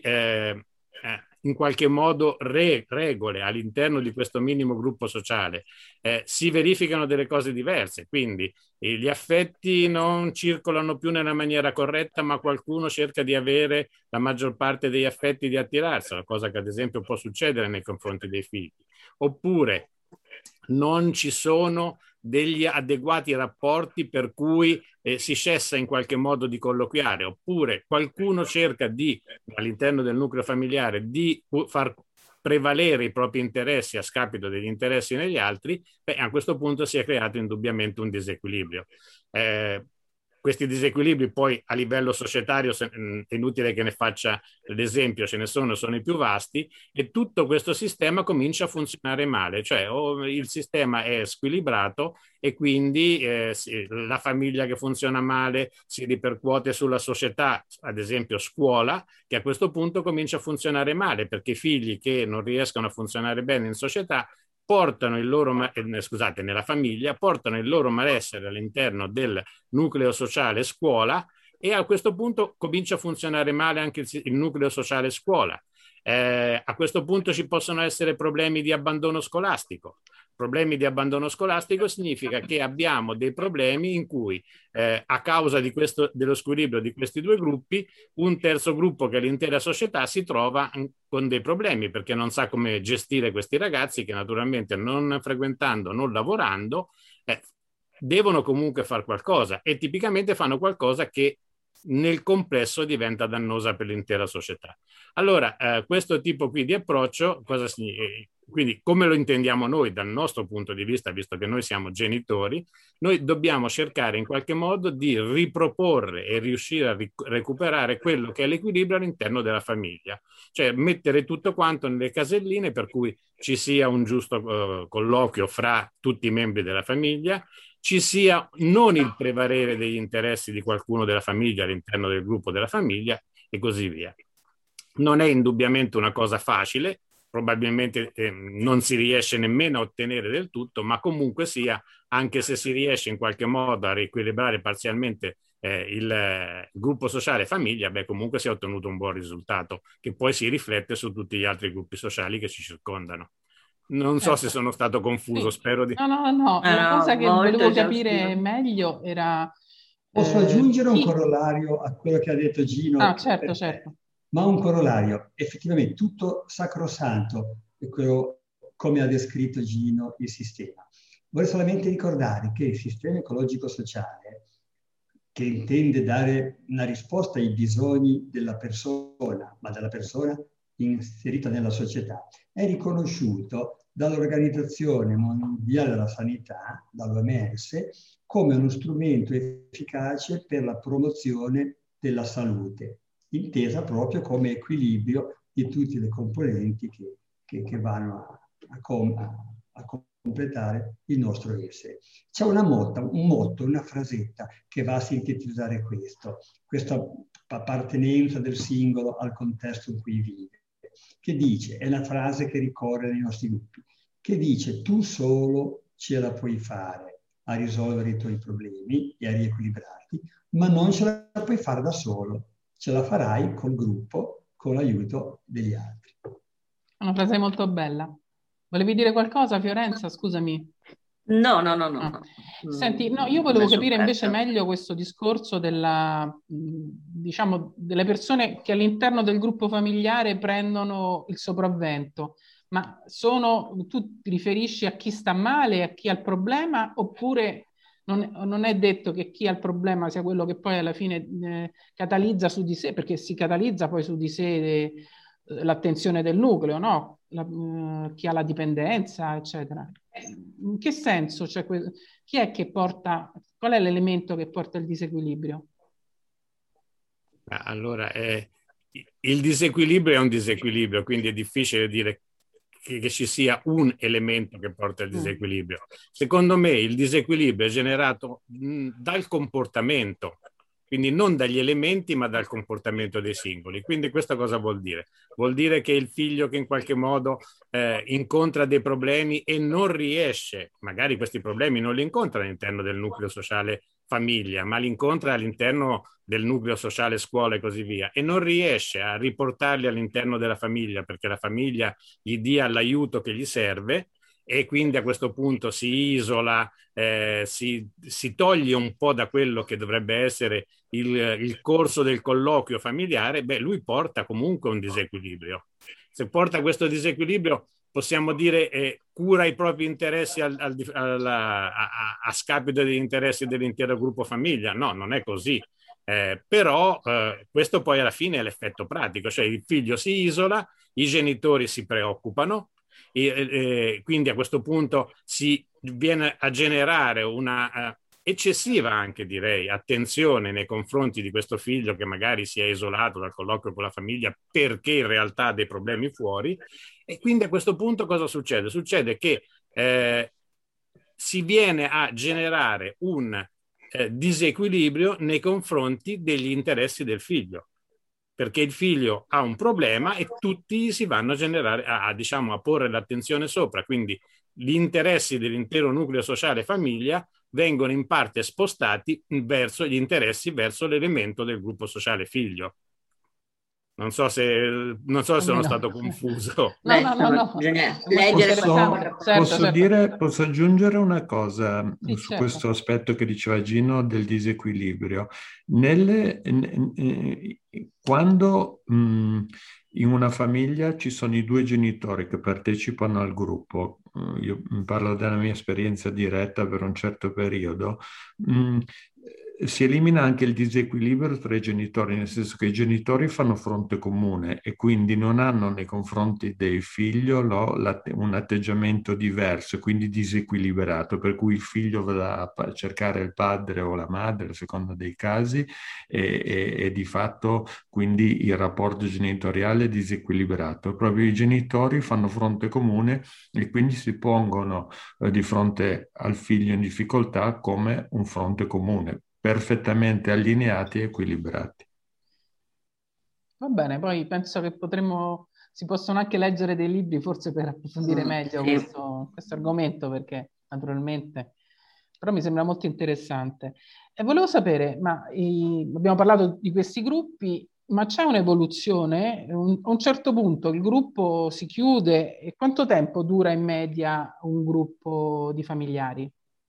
S4: in qualche modo regole all'interno di questo minimo gruppo sociale, si verificano delle cose diverse, quindi gli affetti non circolano più nella maniera corretta, ma qualcuno cerca di avere la maggior parte degli affetti di attirarsi, una cosa che ad esempio può succedere nei confronti dei figli. Oppure non ci sono degli adeguati rapporti per cui si cessa in qualche modo di colloquiare, oppure qualcuno cerca all'interno del nucleo familiare di far prevalere i propri interessi a scapito degli interessi degli altri, a questo punto si è creato indubbiamente un disequilibrio. Questi disequilibri poi a livello societario, è inutile che ne faccia l'esempio, ce ne sono i più vasti, e tutto questo sistema comincia a funzionare male, cioè il sistema è squilibrato e quindi la famiglia che funziona male si ripercuote sulla società, ad esempio scuola, che a questo punto comincia a funzionare male perché i figli che non riescono a funzionare bene in società portano nella famiglia, portano il loro malessere all'interno del nucleo sociale scuola e a questo punto comincia a funzionare male anche il nucleo sociale scuola. A questo punto ci possono essere problemi di abbandono scolastico. Problemi di abbandono scolastico significa che abbiamo dei problemi in cui a causa dello squilibrio di questi due gruppi, un terzo gruppo che è l'intera società si trova con dei problemi perché non sa come gestire questi ragazzi che naturalmente non frequentando, non lavorando, devono comunque fare qualcosa e tipicamente fanno qualcosa che nel complesso diventa dannosa per l'intera società. Allora, questo tipo qui di approccio, cosa significa? Quindi, come lo intendiamo noi dal nostro punto di vista, visto che noi siamo genitori, noi dobbiamo cercare in qualche modo di riproporre e riuscire a recuperare quello che è l'equilibrio all'interno della famiglia, cioè mettere tutto quanto nelle caselline per cui ci sia un giusto colloquio fra tutti i membri della famiglia, ci sia non il prevalere degli interessi di qualcuno della famiglia all'interno del gruppo della famiglia e così via. Non è indubbiamente una cosa facile, probabilmente non si riesce nemmeno a ottenere del tutto, ma comunque sia, anche se si riesce in qualche modo a riequilibrare parzialmente il gruppo sociale famiglia, beh, comunque si è ottenuto un buon risultato che poi si riflette su tutti gli altri gruppi sociali che ci circondano. Non so se sono stato confuso,
S1: Sì.
S4: spero di...
S1: No, la cosa che volevo capire meglio era...
S2: Posso aggiungere un corollario a quello che ha detto Gino?
S1: Ah, certo.
S2: Ma un corollario, effettivamente tutto sacrosanto, è quello come ha descritto Gino il sistema. Vorrei solamente ricordare che il sistema ecologico-sociale, che intende dare una risposta ai bisogni della persona, ma della persona inserita nella società, è riconosciuto dall'Organizzazione Mondiale della Sanità, dall'OMS, come uno strumento efficace per la promozione della salute, intesa proprio come equilibrio di tutte le componenti che vanno a completare il nostro essere. C'è un motto, una frasetta che va a sintetizzare questa appartenenza del singolo al contesto in cui vive, che dice, è la frase che ricorre nei nostri gruppi, che dice: tu solo ce la puoi fare a risolvere i tuoi problemi e a riequilibrarti, ma non ce la puoi fare da solo, ce la farai col gruppo, con l'aiuto degli altri.
S1: Una frase molto bella. Volevi dire qualcosa, Fiorenza? Scusami.
S6: No.
S1: Senti, no, io volevo capire invece meglio questo discorso diciamo, delle persone che all'interno del gruppo familiare prendono il sopravvento. Ma tu ti riferisci a chi sta male, a chi ha il problema, oppure non è detto che chi ha il problema sia quello che poi alla fine catalizza su di sé, perché si catalizza poi su di sé l'attenzione del nucleo, no? Chi ha la dipendenza, eccetera. In che senso? Cioè, chi è che porta, qual è l'elemento che porta il disequilibrio?
S4: Allora, il disequilibrio è un disequilibrio, quindi è difficile dire che ci sia un elemento che porta al disequilibrio. Secondo me il disequilibrio è generato dal comportamento, quindi non dagli elementi ma dal comportamento dei singoli. Quindi questo cosa vuol dire? Vuol dire che il figlio che in qualche modo incontra dei problemi e non riesce, magari questi problemi non li incontra all'interno del nucleo sociale famiglia, ma li incontra all'interno del nucleo sociale scuola e così via, e non riesce a riportarli all'interno della famiglia perché la famiglia gli dia l'aiuto che gli serve, e quindi a questo punto si isola, si toglie un po' da quello che dovrebbe essere il corso del colloquio familiare, beh, lui porta comunque un disequilibrio. Se porta questo disequilibrio, possiamo dire cura i propri interessi a scapito degli interessi dell'intero gruppo famiglia? No, non è così. Però questo poi alla fine è l'effetto pratico, cioè il figlio si isola, i genitori si preoccupano, quindi a questo punto si viene a generare una eccessiva, anche direi, attenzione nei confronti di questo figlio che magari si è isolato dal colloquio con la famiglia perché in realtà ha dei problemi fuori, e quindi a questo punto cosa succede? Succede che si viene a generare un disequilibrio nei confronti degli interessi del figlio, perché il figlio ha un problema e tutti si vanno a generare, diciamo, a porre l'attenzione sopra, quindi gli interessi dell'intero nucleo sociale famiglia vengono in parte spostati verso gli interessi, verso l'elemento del gruppo sociale figlio. Non so se sono stato confuso.
S1: No.
S6: Bisogna leggere.
S7: Posso aggiungere una cosa su questo aspetto che diceva Gino del disequilibrio. Quando in una famiglia ci sono i due genitori che partecipano al gruppo, io parlo della mia esperienza diretta per un certo periodo, si elimina anche il disequilibrio tra i genitori, nel senso che i genitori fanno fronte comune e quindi non hanno nei confronti del figlio un atteggiamento diverso, quindi disequilibrato, per cui il figlio va a cercare il padre o la madre, a seconda dei casi, e di fatto quindi il rapporto genitoriale è disequilibrato. Proprio i genitori fanno fronte comune e quindi si pongono di fronte al figlio in difficoltà come un fronte comune, perfettamente allineati e equilibrati.
S1: Va bene, poi penso che si possono anche leggere dei libri forse per approfondire meglio questo argomento, perché naturalmente però mi sembra molto interessante. E volevo sapere, ma abbiamo parlato di questi gruppi, ma c'è un'evoluzione? A un certo punto il gruppo si chiude e quanto tempo dura in media un gruppo di familiari?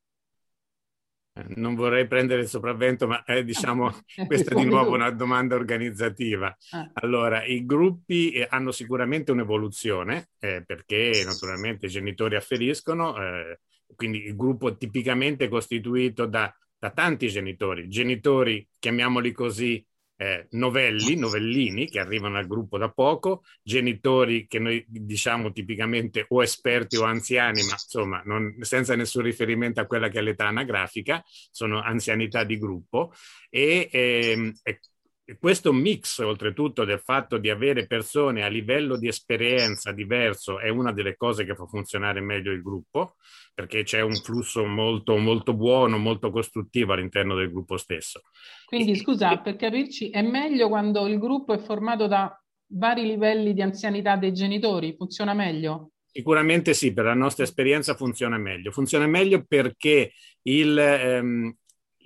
S4: Non vorrei prendere il sopravvento, ma diciamo, questa è di
S1: Rispondi
S4: nuovo
S1: tu.
S4: una domanda organizzativa.
S1: Ah.
S4: Allora, i gruppi hanno sicuramente un'evoluzione, perché naturalmente i genitori afferiscono, quindi il gruppo tipicamente è costituito da tanti genitori, chiamiamoli così, novellini che arrivano al gruppo da poco, genitori che noi diciamo tipicamente o esperti o anziani, ma insomma senza nessun riferimento a quella che è l'età anagrafica, sono anzianità di gruppo e questo mix oltretutto del fatto di avere persone a livello di esperienza diverso è una delle cose che fa funzionare meglio il gruppo, perché c'è un flusso molto, molto buono, molto costruttivo all'interno del gruppo stesso.
S1: Quindi scusa, per capirci, è meglio quando il gruppo è formato da vari livelli di anzianità dei genitori? Funziona meglio?
S4: Sicuramente sì, per la nostra esperienza funziona meglio. Funziona meglio perché il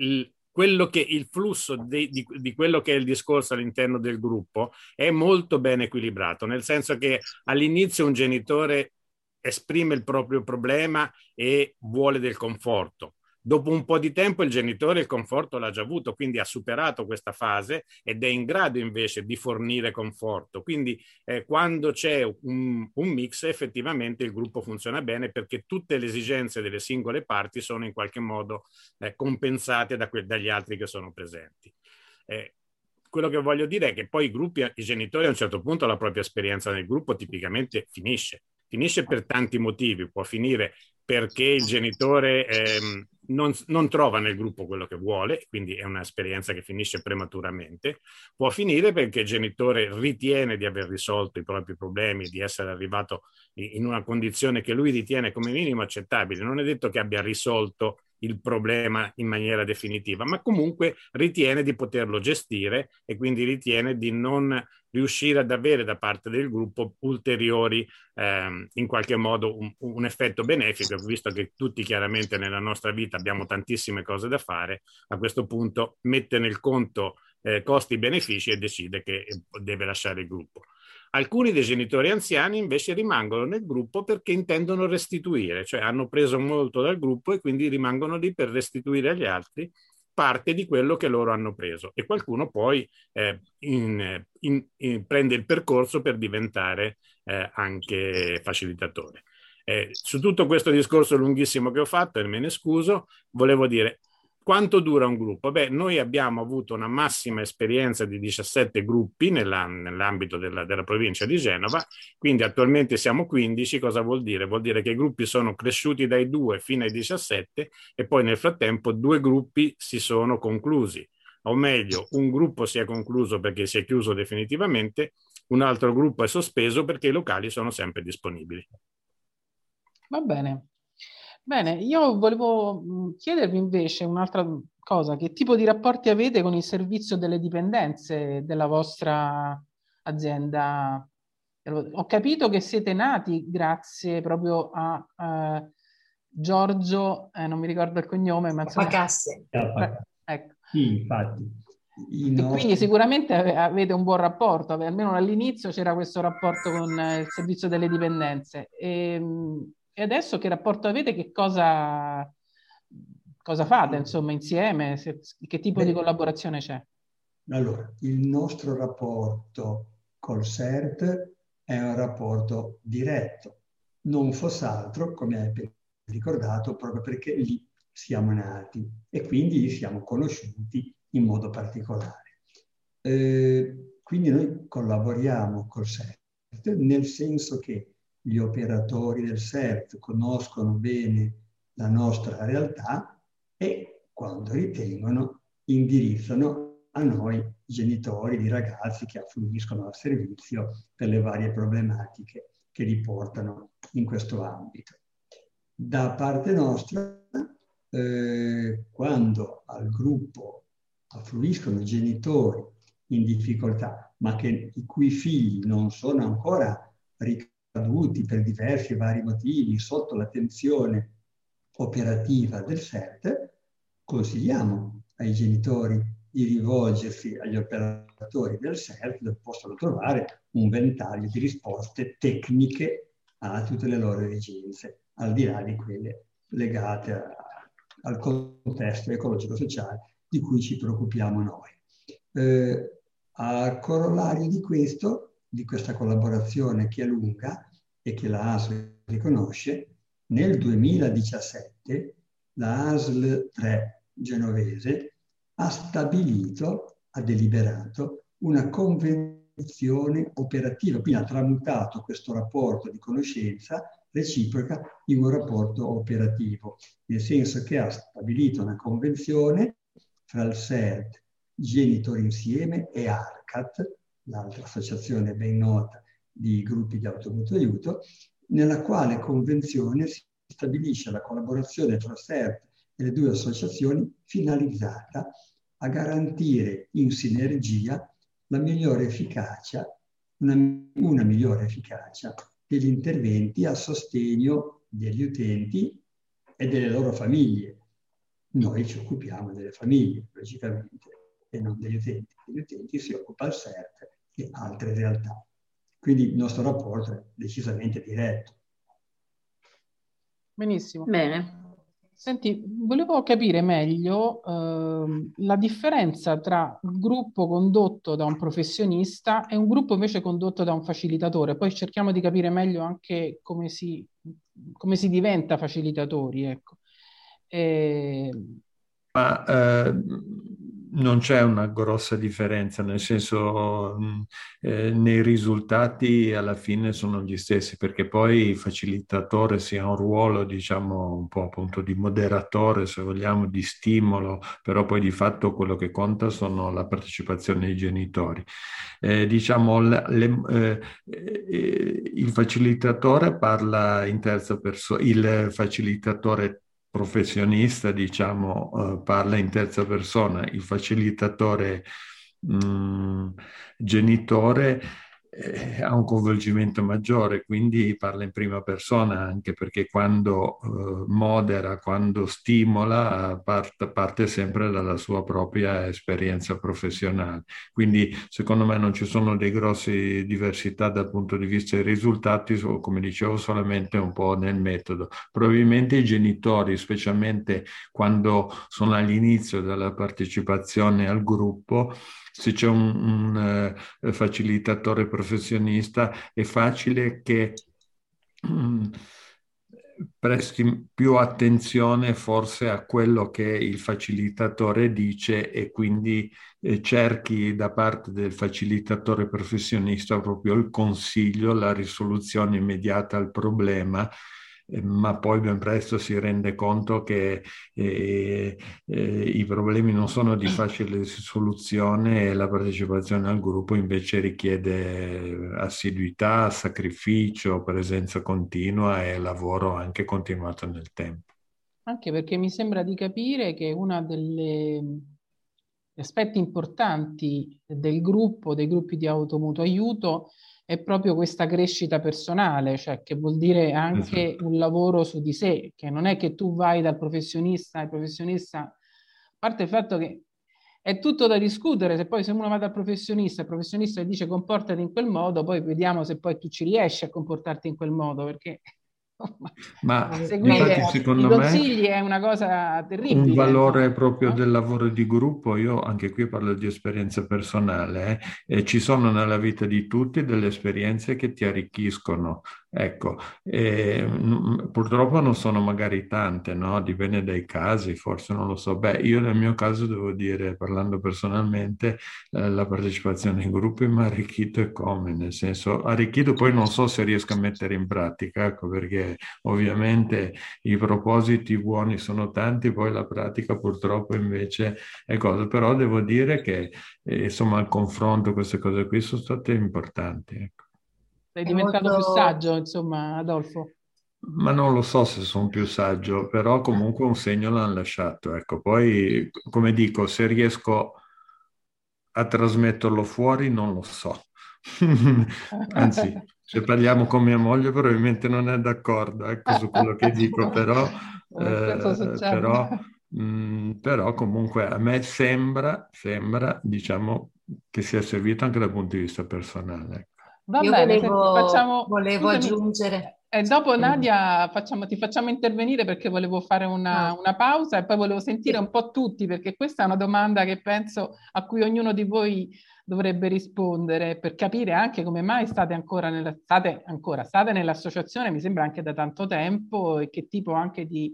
S4: flusso di quello che è il discorso all'interno del gruppo è molto ben equilibrato, nel senso che all'inizio un genitore esprime il proprio problema e vuole del conforto. Dopo un po' di tempo il genitore il conforto l'ha già avuto, quindi ha superato questa fase ed è in grado invece di fornire conforto. Quindi quando c'è un mix effettivamente il gruppo funziona bene perché tutte le esigenze delle singole parti sono in qualche modo compensate dagli altri che sono presenti. Quello che voglio dire è che poi i genitori a un certo punto la propria esperienza nel gruppo tipicamente finisce per tanti motivi, può finire perché il genitore non trova nel gruppo quello che vuole, quindi è un'esperienza che finisce prematuramente, può finire perché il genitore ritiene di aver risolto i propri problemi, di essere arrivato in una condizione che lui ritiene come minimo accettabile. Non è detto che abbia risolto il problema in maniera definitiva, ma comunque ritiene di poterlo gestire e quindi ritiene di non riuscire ad avere da parte del gruppo ulteriori in qualche modo un effetto benefico, visto che tutti chiaramente nella nostra vita abbiamo tantissime cose da fare, a questo punto mette nel conto costi-benefici e decide che deve lasciare il gruppo. Alcuni dei genitori anziani invece rimangono nel gruppo perché intendono restituire, cioè hanno preso molto dal gruppo e quindi rimangono lì per restituire agli altri parte di quello che loro hanno preso e qualcuno poi prende il percorso per diventare anche facilitatore. Su tutto questo discorso lunghissimo che ho fatto, e me ne scuso, volevo dire quanto dura un gruppo? Beh, noi abbiamo avuto una massima esperienza di 17 gruppi nell'ambito della provincia di Genova, quindi attualmente siamo 15. Cosa vuol dire? Vuol dire che i gruppi sono cresciuti dai 2 fino ai 17 e poi nel frattempo 2 gruppi si sono conclusi, o meglio, un gruppo si è concluso perché si è chiuso definitivamente, un altro gruppo è sospeso perché i locali sono sempre disponibili.
S1: Va bene. Bene, io volevo chiedervi invece un'altra cosa, che tipo di rapporti avete con il servizio delle dipendenze della vostra azienda? Ho capito che siete nati grazie proprio a Giorgio, non mi ricordo il cognome, ma insomma...
S5: Casse.
S1: Ecco.
S2: Sì, infatti.
S1: E quindi sicuramente avete un buon rapporto, almeno all'inizio c'era questo rapporto con il servizio delle dipendenze. E adesso che rapporto avete? Che cosa fate, insomma, insieme? Che tipo di collaborazione c'è?
S2: Allora, il nostro rapporto col CERT è un rapporto diretto, non fosse altro, come hai ricordato, proprio perché lì siamo nati e quindi lì siamo conosciuti in modo particolare. Quindi noi collaboriamo col CERT nel senso che gli operatori del CERT conoscono bene la nostra realtà e quando ritengono indirizzano a noi genitori di ragazzi che affluiscono al servizio per le varie problematiche che li portano in questo ambito. Da parte nostra, quando al gruppo affluiscono genitori in difficoltà, ma i cui figli non sono ancora ricaduti per diversi e vari motivi sotto l'attenzione operativa del CERT, consigliamo ai genitori di rivolgersi agli operatori del CERT, dove possono trovare un ventaglio di risposte tecniche a tutte le loro esigenze, al di là di quelle legate al contesto ecologico-sociale di cui ci preoccupiamo noi. A corollario di questo, di questa collaborazione che è lunga e che la ASL riconosce, nel 2017 la ASL 3 genovese ha stabilito, ha deliberato una convenzione operativa, quindi ha tramutato questo rapporto di conoscenza reciproca in un rapporto operativo, nel senso che ha stabilito una convenzione fra il CERT, Genitori Insieme e ARCAT, l'altra associazione ben nota di gruppi di automutuo aiuto, nella quale convenzione si stabilisce la collaborazione tra CERT e le due associazioni finalizzata a garantire in sinergia la migliore efficacia, una migliore efficacia degli interventi a sostegno degli utenti e delle loro famiglie. Noi ci occupiamo delle famiglie, logicamente, e non degli utenti. Degli utenti si occupa il CERT e altre realtà. Quindi il nostro rapporto è decisamente diretto.
S1: Benissimo.
S6: Bene.
S1: Senti, volevo capire meglio la differenza tra un gruppo condotto da un professionista e un gruppo invece condotto da un facilitatore. Poi cerchiamo di capire meglio anche come si diventa facilitatori, ecco.
S7: Non c'è una grossa differenza, nel senso nei risultati alla fine sono gli stessi, perché poi il facilitatore si ha un ruolo, diciamo, un po' appunto di moderatore, se vogliamo, di stimolo, però poi di fatto quello che conta sono la partecipazione dei genitori. Diciamo, il facilitatore parla in terza persona, il facilitatore professionista, diciamo, parla in terza persona, il facilitatore genitore ha un coinvolgimento maggiore, quindi parla in prima persona, anche perché quando modera, quando stimola, parte sempre dalla sua propria esperienza professionale. Quindi secondo me non ci sono dei grossi diversità dal punto di vista dei risultati, come dicevo, solamente un po' nel metodo. Probabilmente i genitori, specialmente quando sono all'inizio della partecipazione al gruppo, se c'è un facilitatore professionista, è facile che presti più attenzione forse a quello che il facilitatore dice e quindi cerchi da parte del facilitatore professionista proprio il consiglio, la risoluzione immediata al problema, ma poi ben presto si rende conto che i problemi non sono di facile soluzione e la partecipazione al gruppo invece richiede assiduità, sacrificio, presenza continua e lavoro anche continuato nel tempo.
S1: Anche perché mi sembra di capire che uno degli aspetti importanti del gruppo, dei gruppi di automutuo aiuto, è proprio questa crescita personale, cioè che vuol dire anche un lavoro su di sé, che non è che tu vai dal professionista, il professionista, a parte il fatto che è tutto da discutere, se uno va dal professionista, il professionista gli dice comportati in quel modo, poi vediamo se poi tu ci riesci a comportarti in quel modo, perché
S7: ma
S1: seguire
S7: secondo
S1: i consigli è una cosa terribile.
S7: Un valore proprio del lavoro di gruppo, io anche qui parlo di esperienza personale, ci sono nella vita di tutti delle esperienze che ti arricchiscono, ecco, purtroppo non sono magari tante, no? Dipende dai casi, forse non lo so. Beh, io nel mio caso devo dire, parlando personalmente, la partecipazione ai gruppi mi ha arricchito e come, nel senso, arricchito, poi non so se riesco a mettere in pratica, ecco, perché ovviamente i propositi buoni sono tanti, poi la pratica purtroppo invece è cosa, però devo dire che insomma il confronto, queste cose qui sono state importanti, ecco.
S1: Sei diventato più saggio, insomma, Adolfo?
S7: Ma non lo so se sono più saggio, però comunque un segno l'hanno lasciato, ecco. Poi, come dico, se riesco a trasmetterlo fuori non lo so. Anzi, se parliamo con mia moglie probabilmente non è d'accordo, ecco, su quello che dico, però, però comunque a me sembra, diciamo, che sia servito anche dal punto di vista personale.
S1: Va
S5: Io
S1: bene, senti,
S5: volevo aggiungere.
S1: E dopo Nadia ti facciamo intervenire perché volevo fare una pausa e poi volevo sentire un po' tutti, perché questa è una domanda che penso a cui ognuno di voi dovrebbe rispondere per capire anche come mai state nell'associazione, mi sembra anche da tanto tempo, e che tipo anche di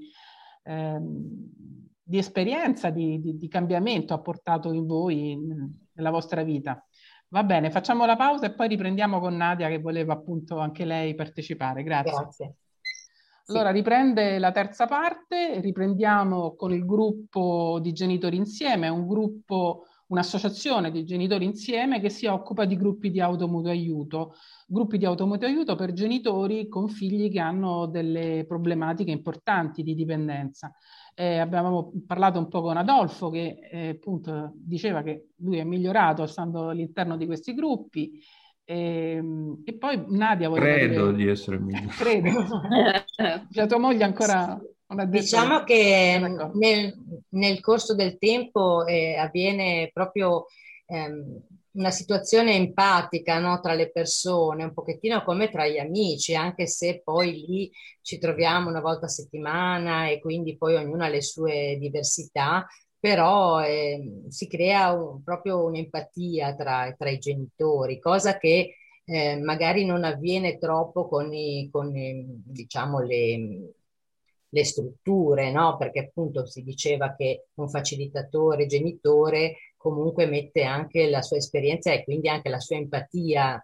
S1: esperienza, di cambiamento ha portato in voi nella vostra vita. Va bene, facciamo la pausa e poi riprendiamo con Nadia che voleva appunto anche lei partecipare. Grazie. Allora riprende la terza parte, riprendiamo con il gruppo di Genitori Insieme, un'associazione di genitori insieme che si occupa di gruppi di automutuo aiuto per genitori con figli che hanno delle problematiche importanti di dipendenza. Abbiamo parlato un po' con Adolfo che appunto diceva che lui è migliorato stando all'interno di questi gruppi, e poi Nadia
S7: credo di essere migliorato.
S1: Credo. La tua moglie ancora non ha detto.
S5: Diciamo che nel corso del tempo avviene proprio una situazione empatica, no, tra le persone, un pochettino come tra gli amici, anche se poi lì ci troviamo una volta a settimana e quindi poi ognuno ha le sue diversità, però si crea proprio un'empatia tra i genitori, cosa che magari non avviene troppo con diciamo le strutture, no? Perché appunto si diceva che un facilitatore genitore comunque mette anche la sua esperienza e quindi anche la sua empatia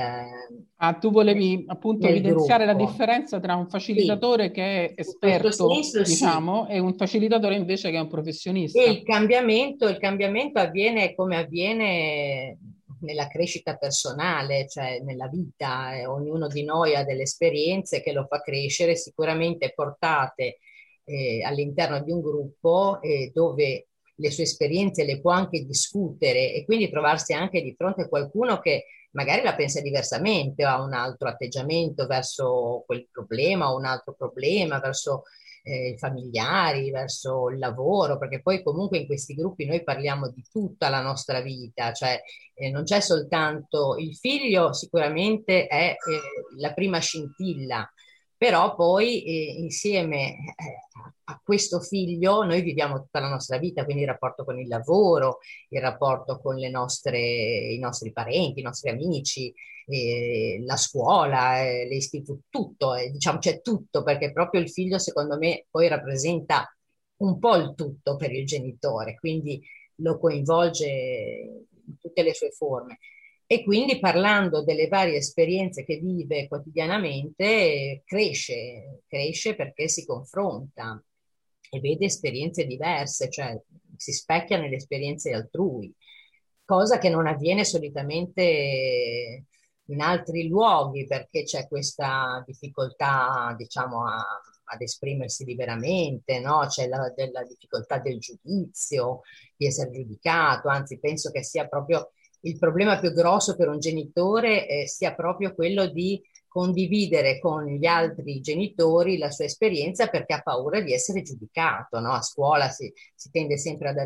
S1: tu volevi appunto evidenziare
S5: gruppo.
S1: La differenza tra un facilitatore che è esperto, diciamo, e un facilitatore invece che è un professionista.
S5: E il cambiamento avviene come avviene nella crescita personale, cioè nella vita. Ognuno di noi ha delle esperienze che lo fa crescere, sicuramente portate all'interno di un gruppo dove le sue esperienze le può anche discutere e quindi trovarsi anche di fronte a qualcuno che magari la pensa diversamente o ha un altro atteggiamento verso quel problema o un altro problema verso i familiari, verso il lavoro, perché poi comunque in questi gruppi noi parliamo di tutta la nostra vita, cioè non c'è soltanto il figlio, sicuramente è la prima scintilla, però poi insieme a questo figlio noi viviamo tutta la nostra vita, quindi il rapporto con il lavoro, il rapporto con i nostri parenti, i nostri amici, la scuola, l'istituto, tutto, diciamo c'è tutto, perché proprio il figlio secondo me poi rappresenta un po' il tutto per il genitore, quindi lo coinvolge in tutte le sue forme. E quindi parlando delle varie esperienze che vive quotidianamente cresce perché si confronta e vede esperienze diverse, cioè si specchia nelle esperienze altrui, cosa che non avviene solitamente in altri luoghi perché c'è questa difficoltà, diciamo, ad esprimersi liberamente, no? C'è della difficoltà del giudizio, di essere giudicato, anzi penso che sia proprio il problema più grosso per un genitore sia proprio quello di condividere con gli altri genitori la sua esperienza perché ha paura di essere giudicato, no? A scuola si tende sempre a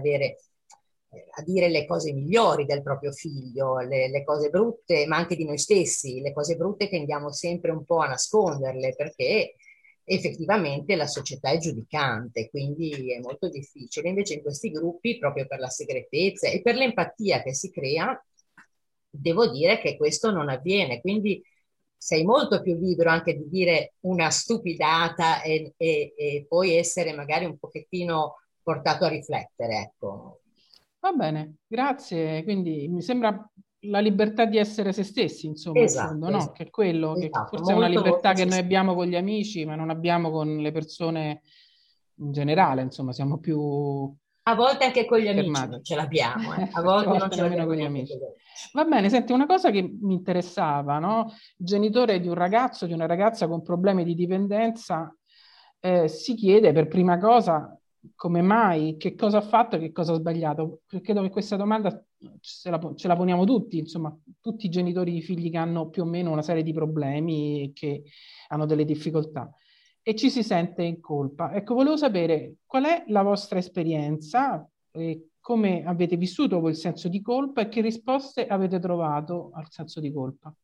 S5: dire le cose migliori del proprio figlio, le cose brutte, ma anche di noi stessi, le cose brutte tendiamo sempre un po' a nasconderle perché effettivamente la società è giudicante, quindi è molto difficile. Invece in questi gruppi, proprio per la segretezza e per l'empatia che si crea, devo dire che questo non avviene, quindi sei molto più libero anche di dire una stupidata e poi essere magari un pochettino portato a riflettere, ecco.
S1: Va bene, grazie. Quindi mi sembra la libertà di essere se stessi, insomma,
S5: esatto,
S1: in fondo, no? Che è quello che forse
S5: molto,
S1: è una libertà che noi abbiamo con gli amici, ma non abbiamo con le persone in generale, insomma, siamo più...
S5: A volte anche con gli amici non ce l'abbiamo, a volte non ce l'abbiamo
S1: con gli amici. Va bene, senti, una cosa che mi interessava, no? Il genitore di un ragazzo, di una ragazza con problemi di dipendenza si chiede per prima cosa come mai, che cosa ha fatto e che cosa ha sbagliato. Credo che questa domanda ce la poniamo tutti, insomma, tutti i genitori di figli che hanno più o meno una serie di problemi e che hanno delle difficoltà e ci si sente in colpa. Ecco, volevo sapere qual è la vostra esperienza, come avete vissuto voi il senso di colpa e che risposte avete trovato al senso di colpa.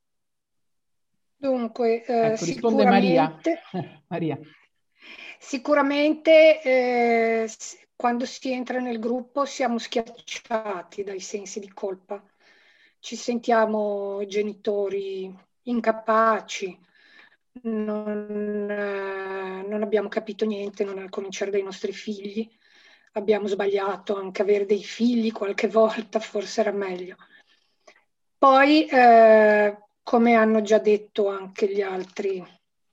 S3: Dunque,
S1: ecco, risponde Maria.
S3: Maria. Sicuramente quando si entra nel gruppo siamo schiacciati dai sensi di colpa, ci sentiamo genitori incapaci, non abbiamo capito niente, non a cominciare dai nostri figli, abbiamo sbagliato anche avere dei figli qualche volta, forse era meglio. Poi, come hanno già detto anche gli altri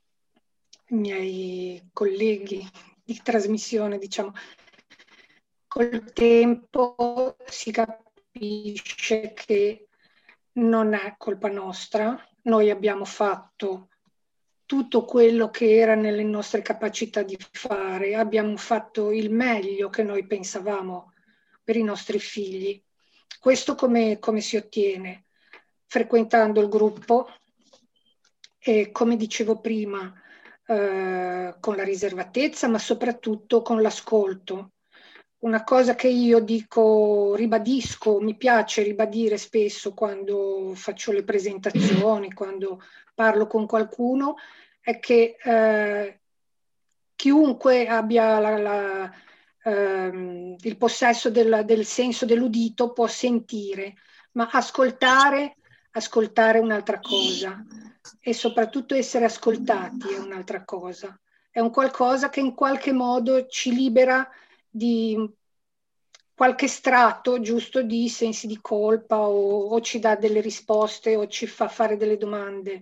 S3: miei colleghi di trasmissione, diciamo, col tempo si capisce che non è colpa nostra, noi abbiamo fatto tutto quello che era nelle nostre capacità di fare, abbiamo fatto il meglio che noi pensavamo per i nostri figli. Questo come si ottiene? Frequentando il gruppo e, come dicevo prima, con la riservatezza, ma soprattutto con l'ascolto. Una cosa che io ribadisco, mi piace ribadire spesso quando faccio le presentazioni, quando parlo con qualcuno, è che chiunque abbia il possesso del senso dell'udito può sentire, ma ascoltare è un'altra cosa e soprattutto essere ascoltati è un'altra cosa. È un qualcosa che in qualche modo ci libera di qualche strato giusto di sensi di colpa o ci dà delle risposte o ci fa fare delle domande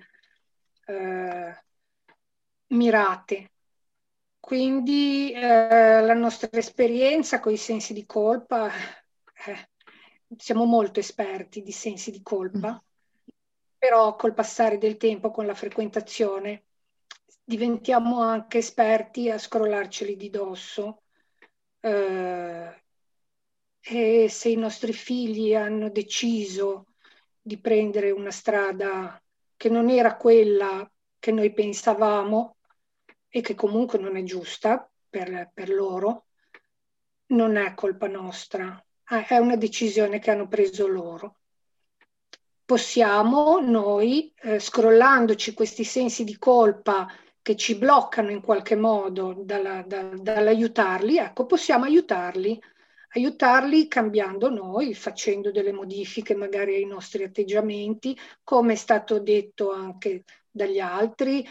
S3: mirate. Quindi la nostra esperienza con i sensi di colpa, siamo molto esperti di sensi di colpa, però col passare del tempo, con la frequentazione, diventiamo anche esperti a scrollarceli di dosso. E se i nostri figli hanno deciso di prendere una strada che non era quella che noi pensavamo e che comunque non è giusta per loro, non è colpa nostra, è una decisione che hanno preso loro. Possiamo noi, scrollandoci questi sensi di colpa che ci bloccano in qualche modo dall'aiutarli, ecco, possiamo aiutarli cambiando noi, facendo delle modifiche magari ai nostri atteggiamenti, come è stato detto anche dagli altri,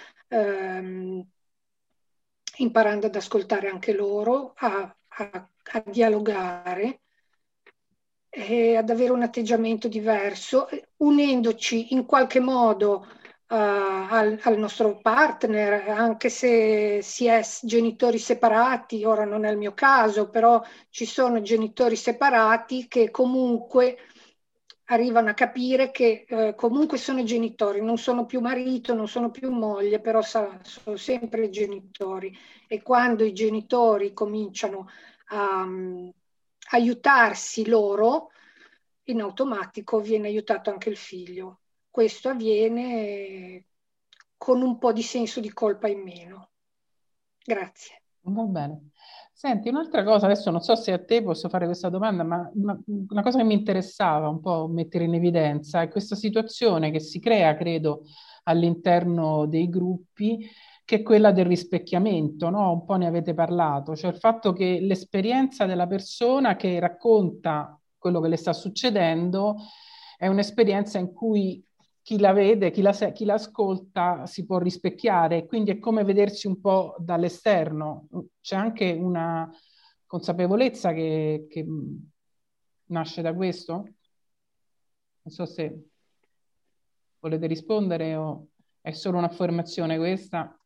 S3: imparando ad ascoltare anche loro, a dialogare e ad avere un atteggiamento diverso, unendoci in qualche modo al nostro partner, anche se si è genitori separati. Ora non è il mio caso, però ci sono genitori separati che comunque arrivano a capire che comunque sono genitori, non sono più marito, non sono più moglie, però sono sempre genitori, e quando i genitori cominciano a aiutarsi loro, in automatico viene aiutato anche il figlio. Questo avviene con un po' di senso di colpa in meno. Grazie.
S1: Va bene. Senti, un'altra cosa, adesso non so se a te posso fare questa domanda, ma una cosa che mi interessava un po' mettere in evidenza è questa situazione che si crea, credo, all'interno dei gruppi, che è quella del rispecchiamento, no? Un po' ne avete parlato, cioè il fatto che l'esperienza della persona che racconta quello che le sta succedendo è un'esperienza in cui chi la vede, chi l'ascolta si può rispecchiare, quindi è come vedersi un po' dall'esterno. C'è anche una consapevolezza che nasce da questo? Non so se volete rispondere o è solo un'affermazione questa.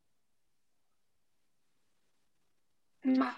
S3: Ma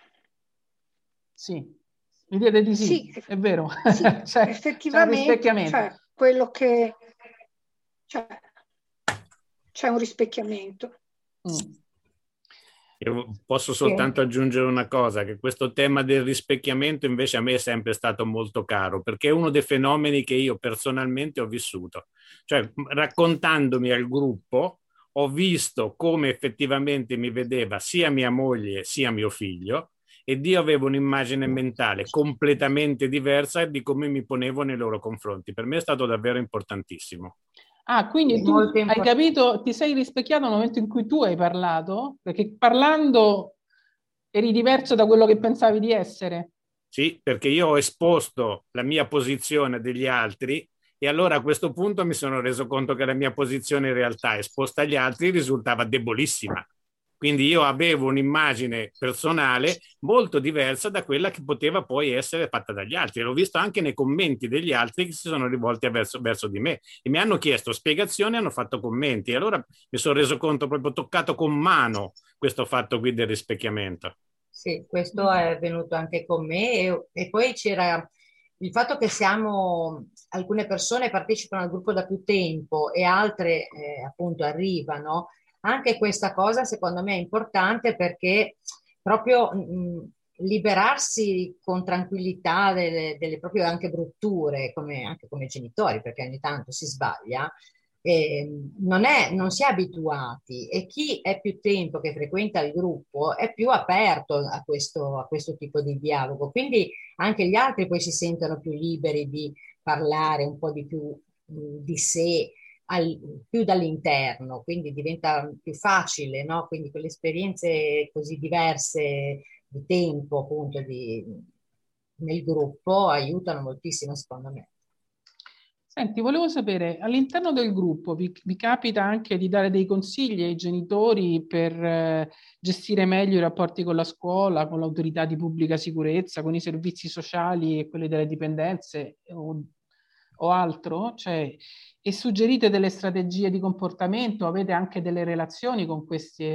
S1: sì, mi dite di sì, è vero.
S3: Sì, effettivamente c'è quello che c'è un rispecchiamento.
S4: Io posso soltanto aggiungere una cosa, che questo tema del rispecchiamento invece a me è sempre stato molto caro, perché è uno dei fenomeni che io personalmente ho vissuto. Cioè, raccontandomi al gruppo, ho visto come effettivamente mi vedeva sia mia moglie sia mio figlio, ed io avevo un'immagine mentale completamente diversa di come mi ponevo nei loro confronti. Per me è stato davvero importantissimo.
S1: Ah, quindi tu hai capito, ti sei rispecchiato nel momento in cui tu hai parlato? Perché parlando eri diverso da quello che pensavi di essere.
S4: Sì, perché io ho esposto la mia posizione degli altri e allora a questo punto mi sono reso conto che la mia posizione in realtà esposta agli altri risultava debolissima. Quindi io avevo un'immagine personale molto diversa da quella che poteva poi essere fatta dagli altri. L'ho visto anche nei commenti degli altri che si sono rivolti verso di me e mi hanno chiesto spiegazioni, hanno fatto commenti. E allora mi sono reso conto, proprio toccato con mano questo fatto qui del rispecchiamento.
S5: Sì, questo è venuto anche con me e poi c'era il fatto che alcune persone partecipano al gruppo da più tempo e altre appunto arrivano. Anche questa cosa secondo me è importante perché proprio liberarsi con tranquillità delle proprie anche brutture, anche come genitori, perché ogni tanto si sbaglia, non si è abituati e chi è più tempo che frequenta il gruppo è più aperto a questo tipo di dialogo. Quindi anche gli altri poi si sentono più liberi di parlare un po' di più di sé, più dall'interno, quindi diventa più facile, no? Quindi quelle esperienze così diverse di tempo, appunto, nel gruppo aiutano moltissimo, secondo me.
S1: Senti, volevo sapere, all'interno del gruppo vi capita anche di dare dei consigli ai genitori per gestire meglio i rapporti con la scuola, con l'autorità di pubblica sicurezza, con i servizi sociali e quelli delle dipendenze o altro? Cioè, e suggerite delle strategie di comportamento? Avete anche delle relazioni con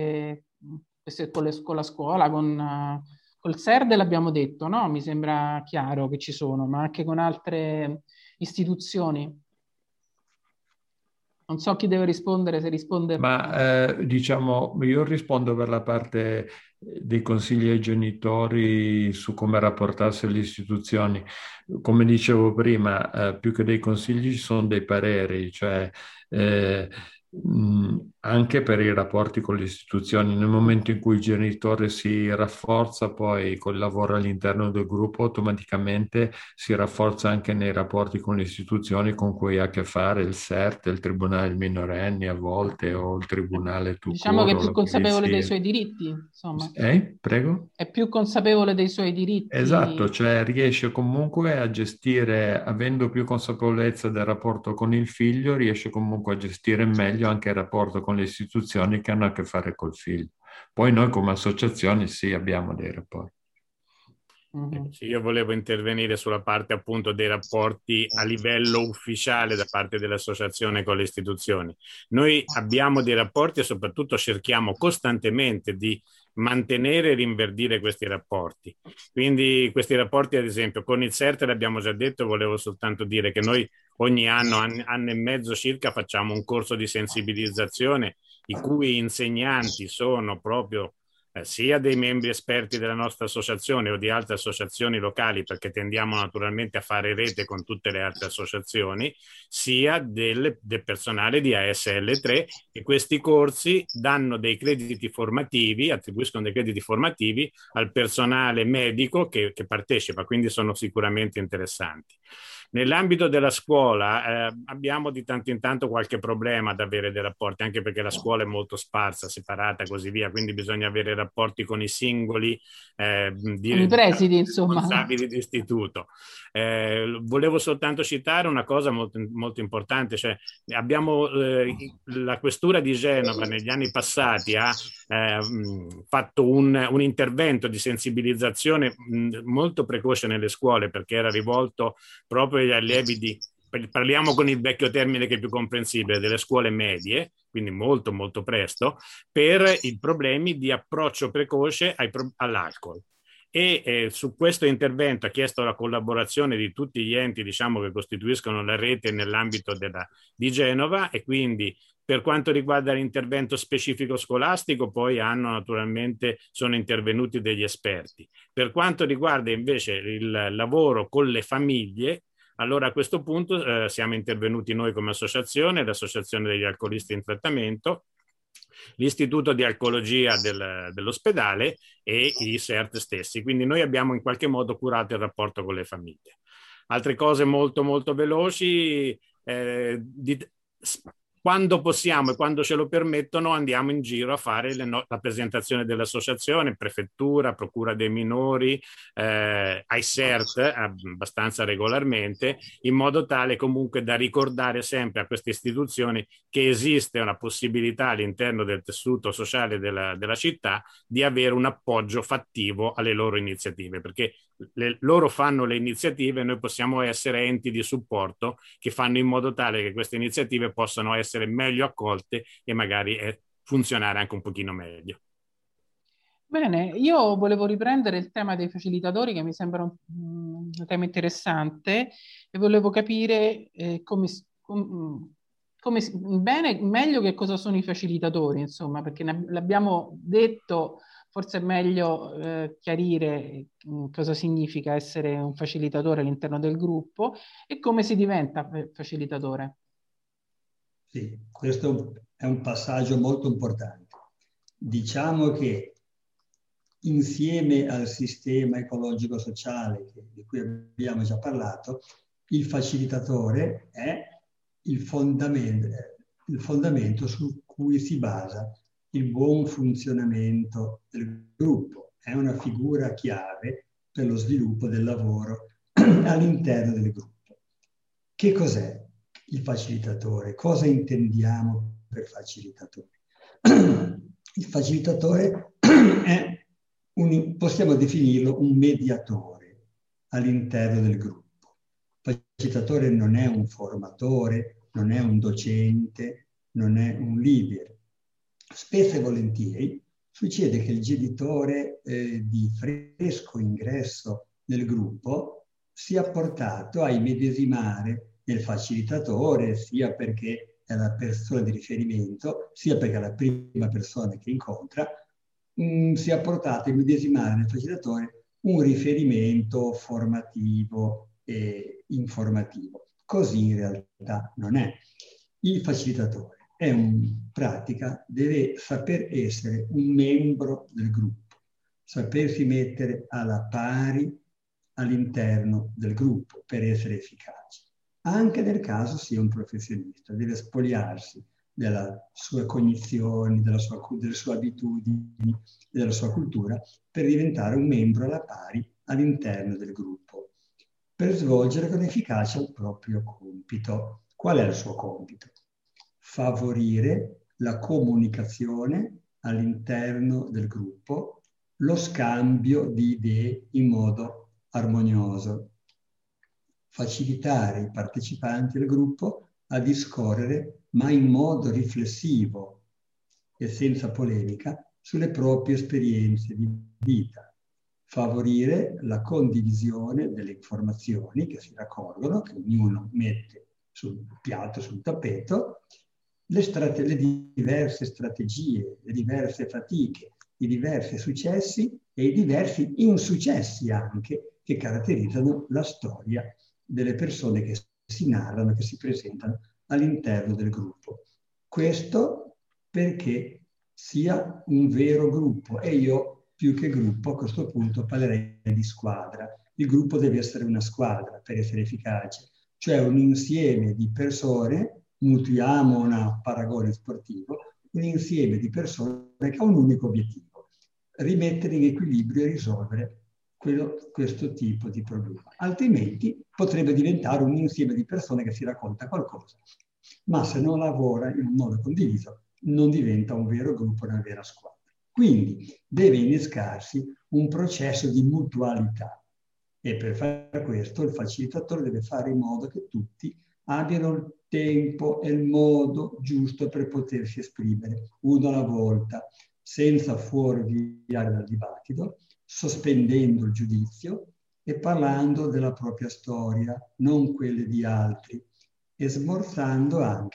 S1: con la scuola, col CERD l'abbiamo detto, no? Mi sembra chiaro che ci sono, ma anche con altre istituzioni. Non so chi deve rispondere, se risponde...
S7: Ma diciamo, io rispondo per la parte dei consigli ai genitori su come rapportarsi alle istituzioni. Come dicevo prima, più che dei consigli ci sono dei pareri, cioè anche per i rapporti con le istituzioni. Nel momento in cui il genitore si rafforza poi col lavoro all'interno del gruppo, automaticamente si rafforza anche nei rapporti con le istituzioni con cui ha a che fare il CERT, il Tribunale dei minorenni a volte o il Tribunale
S1: diciamo che è più consapevole dei suoi diritti, insomma.
S7: Prego?
S1: È più consapevole dei suoi diritti.
S7: Esatto, cioè riesce comunque a gestire, avendo più consapevolezza del rapporto con il figlio, riesce comunque a gestire meglio anche il rapporto con le istituzioni che hanno a che fare col figlio. Poi noi come associazioni sì, abbiamo dei rapporti.
S4: Sì, io volevo intervenire sulla parte appunto dei rapporti a livello ufficiale da parte dell'associazione con le istituzioni. Noi abbiamo dei rapporti e soprattutto cerchiamo costantemente di mantenere e rinverdire questi rapporti. Quindi questi rapporti, ad esempio, con il CERT l'abbiamo già detto, volevo soltanto dire che noi ogni anno e mezzo circa, facciamo un corso di sensibilizzazione i cui insegnanti sono proprio sia dei membri esperti della nostra associazione o di altre associazioni locali, perché tendiamo naturalmente a fare rete con tutte le altre associazioni, sia del personale di ASL3, e questi corsi danno dei crediti formativi, attribuiscono dei crediti formativi al personale medico che partecipa, quindi sono sicuramente interessanti. Nell'ambito della scuola abbiamo di tanto in tanto qualche problema ad avere dei rapporti, anche perché la scuola è molto sparsa, separata e così via, quindi bisogna avere rapporti con i singoli
S1: i presidi, insomma,
S4: responsabili di istituto. Volevo soltanto citare una cosa molto, molto importante, cioè abbiamo la Questura di Genova negli anni passati ha fatto un intervento di sensibilizzazione molto precoce nelle scuole, perché era rivolto proprio agli allievi parliamo con il vecchio termine che è più comprensibile, delle scuole medie, quindi molto molto presto, per i problemi di approccio precoce all'alcol. E su questo intervento ha chiesto la collaborazione di tutti gli enti, diciamo, che costituiscono la rete nell'ambito di Genova, e quindi Per quanto riguarda l'intervento specifico scolastico, poi sono intervenuti degli esperti. Per quanto riguarda invece il lavoro con le famiglie, allora a questo punto siamo intervenuti noi come associazione, l'Associazione degli Alcolisti in Trattamento, l'Istituto di Alcologia dell'ospedale e i SERT stessi. Quindi noi abbiamo in qualche modo curato il rapporto con le famiglie. Altre cose molto molto veloci, quando possiamo e quando ce lo permettono andiamo in giro a fare la presentazione dell'associazione, prefettura, procura dei minori, ai SERT abbastanza regolarmente, in modo tale comunque da ricordare sempre a queste istituzioni che esiste una possibilità all'interno del tessuto sociale della città di avere un appoggio fattivo alle loro iniziative, perché loro fanno le iniziative e noi possiamo essere enti di supporto che fanno in modo tale che queste iniziative possano essere meglio accolte e magari funzionare anche un pochino meglio.
S1: Bene, io volevo riprendere il tema dei facilitatori, che mi sembra un tema interessante, e volevo capire meglio che cosa sono i facilitatori, insomma, perché l'abbiamo detto. Forse è meglio chiarire cosa significa essere un facilitatore all'interno del gruppo e come si diventa facilitatore.
S2: Sì, questo è un passaggio molto importante. Diciamo che insieme al sistema ecologico-sociale di cui abbiamo già parlato, il facilitatore è il fondamento su cui si basa il buon funzionamento del gruppo. È una figura chiave per lo sviluppo del lavoro all'interno del gruppo. Che cos'è il facilitatore? Cosa intendiamo per facilitatore? Il facilitatore possiamo definirlo un mediatore all'interno del gruppo. Il facilitatore non è un formatore, non è un docente, non è un leader. Spesso e volentieri succede che il genitore di fresco ingresso nel gruppo sia portato a immedesimare nel facilitatore, sia perché è la persona di riferimento, sia perché è la prima persona che incontra, sia portato a immedesimare nel facilitatore un riferimento formativo e informativo. Così in realtà non è. Il facilitatore in pratica deve saper essere un membro del gruppo, sapersi mettere alla pari all'interno del gruppo per essere efficace. Anche nel caso sia un professionista, deve spogliarsi delle sue cognizioni, delle sue abitudini, della sua cultura per diventare un membro alla pari all'interno del gruppo, per svolgere con efficacia il proprio compito. Qual è il suo compito? Favorire la comunicazione all'interno del gruppo, lo scambio di idee in modo armonioso, facilitare i partecipanti del gruppo a discorrere, ma in modo riflessivo e senza polemica, sulle proprie esperienze di vita, favorire la condivisione delle informazioni che si raccolgono, che ognuno mette sul piatto, sul tappeto, le diverse strategie, le diverse fatiche, i diversi successi e i diversi insuccessi anche che caratterizzano la storia delle persone che si narrano, che si presentano all'interno del gruppo. Questo perché sia un vero gruppo, e io più che gruppo a questo punto parlerei di squadra. Il gruppo deve essere una squadra per essere efficace, cioè un insieme di persone, mutuiamo un paragone sportivo, un insieme di persone che ha un unico obiettivo: rimettere in equilibrio e risolvere questo tipo di problema. Altrimenti potrebbe diventare un insieme di persone che si racconta qualcosa, ma se non lavora in un modo condiviso non diventa un vero gruppo, una vera squadra. Quindi deve innescarsi un processo di mutualità, e per fare questo il facilitatore deve fare in modo che tutti abbiano il tempo e il modo giusto per potersi esprimere uno alla volta, senza fuorviare dal dibattito, sospendendo il giudizio e parlando della propria storia, non quelle di altri, e smorzando anche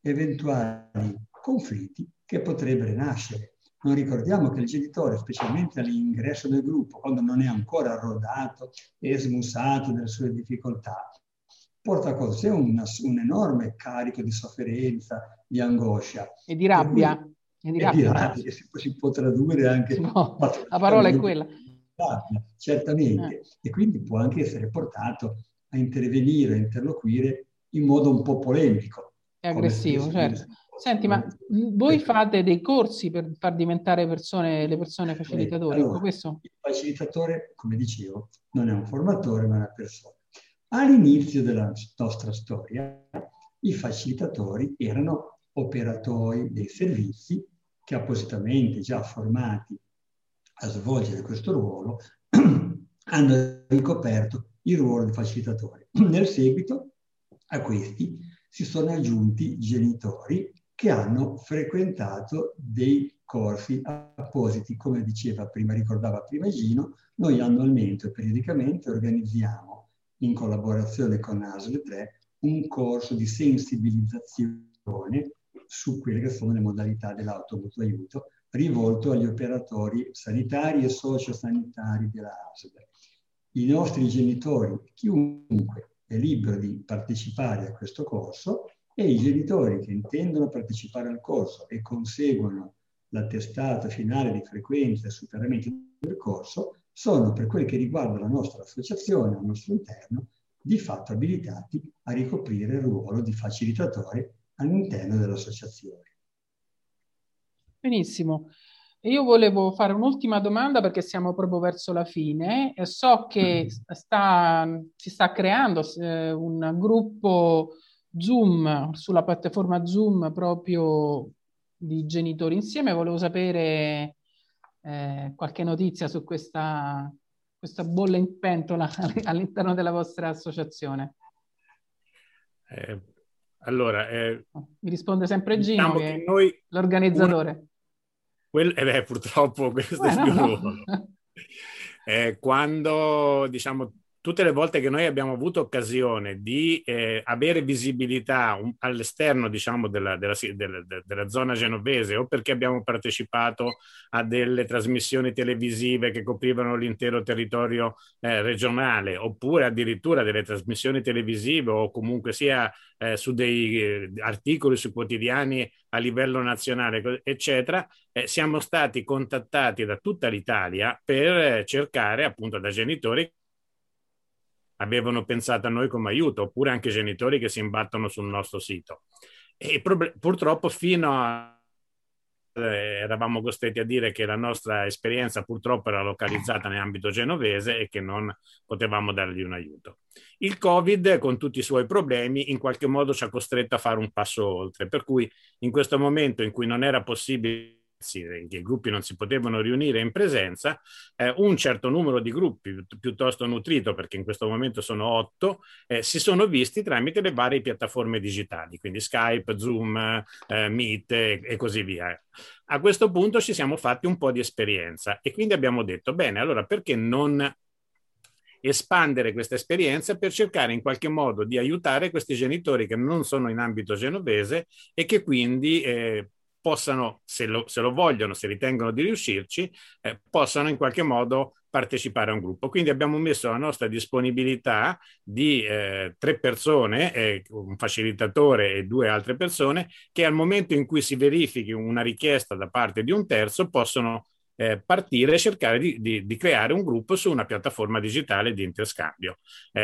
S2: eventuali conflitti che potrebbero nascere. Non ricordiamo che il genitore, specialmente all'ingresso del gruppo, quando non è ancora rodato e smussato delle sue difficoltà, porta con sé un enorme carico di sofferenza, di angoscia.
S1: E di rabbia.
S2: E di rabbia, che si può tradurre anche...
S1: No, la parola è quella.
S2: Rabbia, certamente. E quindi può anche essere portato a intervenire, a interloquire in modo un po' polemico.
S1: È aggressivo, certo. Senti, ma voi fate dei corsi per far diventare le persone facilitatori?
S2: Allora,
S1: questo?
S2: Il facilitatore, come dicevo, non è un formatore, ma è una persona. All'inizio della nostra storia, i facilitatori erano operatori dei servizi che appositamente già formati a svolgere questo ruolo hanno ricoperto il ruolo di facilitatore. Nel seguito a questi si sono aggiunti genitori che hanno frequentato dei corsi appositi, come ricordava prima Gino. Noi annualmente o periodicamente organizziamo, in collaborazione con ASL 3, un corso di sensibilizzazione su quelle che sono le modalità dell'automutuo aiuto, rivolto agli operatori sanitari e sociosanitari della ASL. I nostri genitori, chiunque, è libero di partecipare a questo corso, e i genitori che intendono partecipare al corso e conseguono l'attestato finale di frequenza e superamento del corso sono, per quel che riguarda la nostra associazione, al nostro interno, di fatto abilitati a ricoprire il ruolo di facilitatore all'interno dell'associazione.
S1: Benissimo. Io volevo fare un'ultima domanda perché siamo proprio verso la fine. So che si sta creando un gruppo Zoom, sulla piattaforma Zoom, proprio di genitori insieme. Volevo sapere qualche notizia su questa bolla in pentola all'interno della vostra associazione.
S4: Allora,
S1: mi risponde sempre Gino,
S4: diciamo che noi,
S1: l'organizzatore.
S4: Purtroppo questo è il mio ruolo. Quando, diciamo, tutte le volte che noi abbiamo avuto occasione di avere visibilità all'esterno, diciamo, della zona genovese, o perché abbiamo partecipato a delle trasmissioni televisive che coprivano l'intero territorio regionale, oppure addirittura delle trasmissioni televisive o comunque sia su dei articoli sui quotidiani a livello nazionale, eccetera, siamo stati contattati da tutta l'Italia per cercare, appunto, da genitori avevano pensato a noi come aiuto, oppure anche genitori che si imbattono sul nostro sito. E purtroppo eravamo costretti a dire che la nostra esperienza purtroppo era localizzata nell'ambito genovese e che non potevamo dargli un aiuto. Il Covid, con tutti i suoi problemi, in qualche modo ci ha costretto a fare un passo oltre, per cui in questo momento in cui non era possibile, che i gruppi non si potevano riunire in presenza, un certo numero di gruppi piuttosto nutrito, perché in questo momento sono 8, si sono visti tramite le varie piattaforme digitali, quindi Skype, Zoom, Meet e così via. A questo punto ci siamo fatti un po' di esperienza e quindi abbiamo detto, bene, allora perché non espandere questa esperienza per cercare in qualche modo di aiutare questi genitori che non sono in ambito genovese e che quindi possano, se lo vogliono, se ritengono di riuscirci, possano in qualche modo partecipare a un gruppo. Quindi abbiamo messo la nostra disponibilità di 3 persone, un facilitatore e 2 altre persone, che al momento in cui si verifichi una richiesta da parte di un terzo possono partire e cercare di creare un gruppo su una piattaforma digitale di interscambio.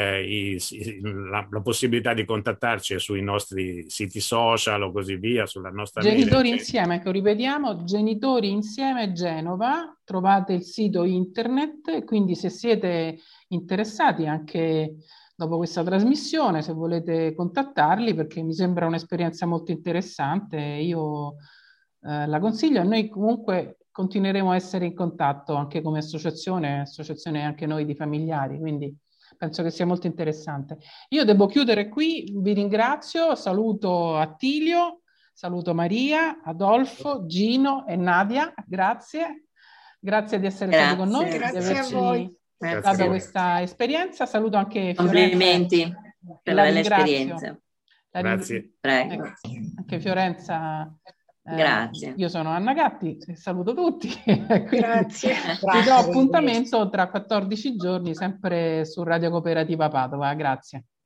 S4: La possibilità di contattarci è sui nostri siti social o così via, sulla nostra
S1: Genitori Insieme, che ripetiamo, Genitori Insieme Genova, trovate il sito internet, quindi se siete interessati anche dopo questa trasmissione, se volete contattarli, perché mi sembra un'esperienza molto interessante, io la consiglio. Noi comunque continueremo a essere in contatto anche come associazione anche noi di familiari, quindi penso che sia molto interessante. Io devo chiudere qui, vi ringrazio, saluto Attilio, saluto Maria, Adolfo, Gino e Nadia, grazie di essere stati con noi, di averci dato questa esperienza, saluto anche Fiorella.
S6: Complimenti per l'esperienza.
S4: Grazie.
S6: Prego.
S1: anche Fiorenza.
S6: Grazie.
S1: Io sono Anna Gatti, saluto tutti.
S3: Grazie.
S1: Vi do appuntamento tra 14 giorni sempre su Radio Cooperativa Padova. Grazie.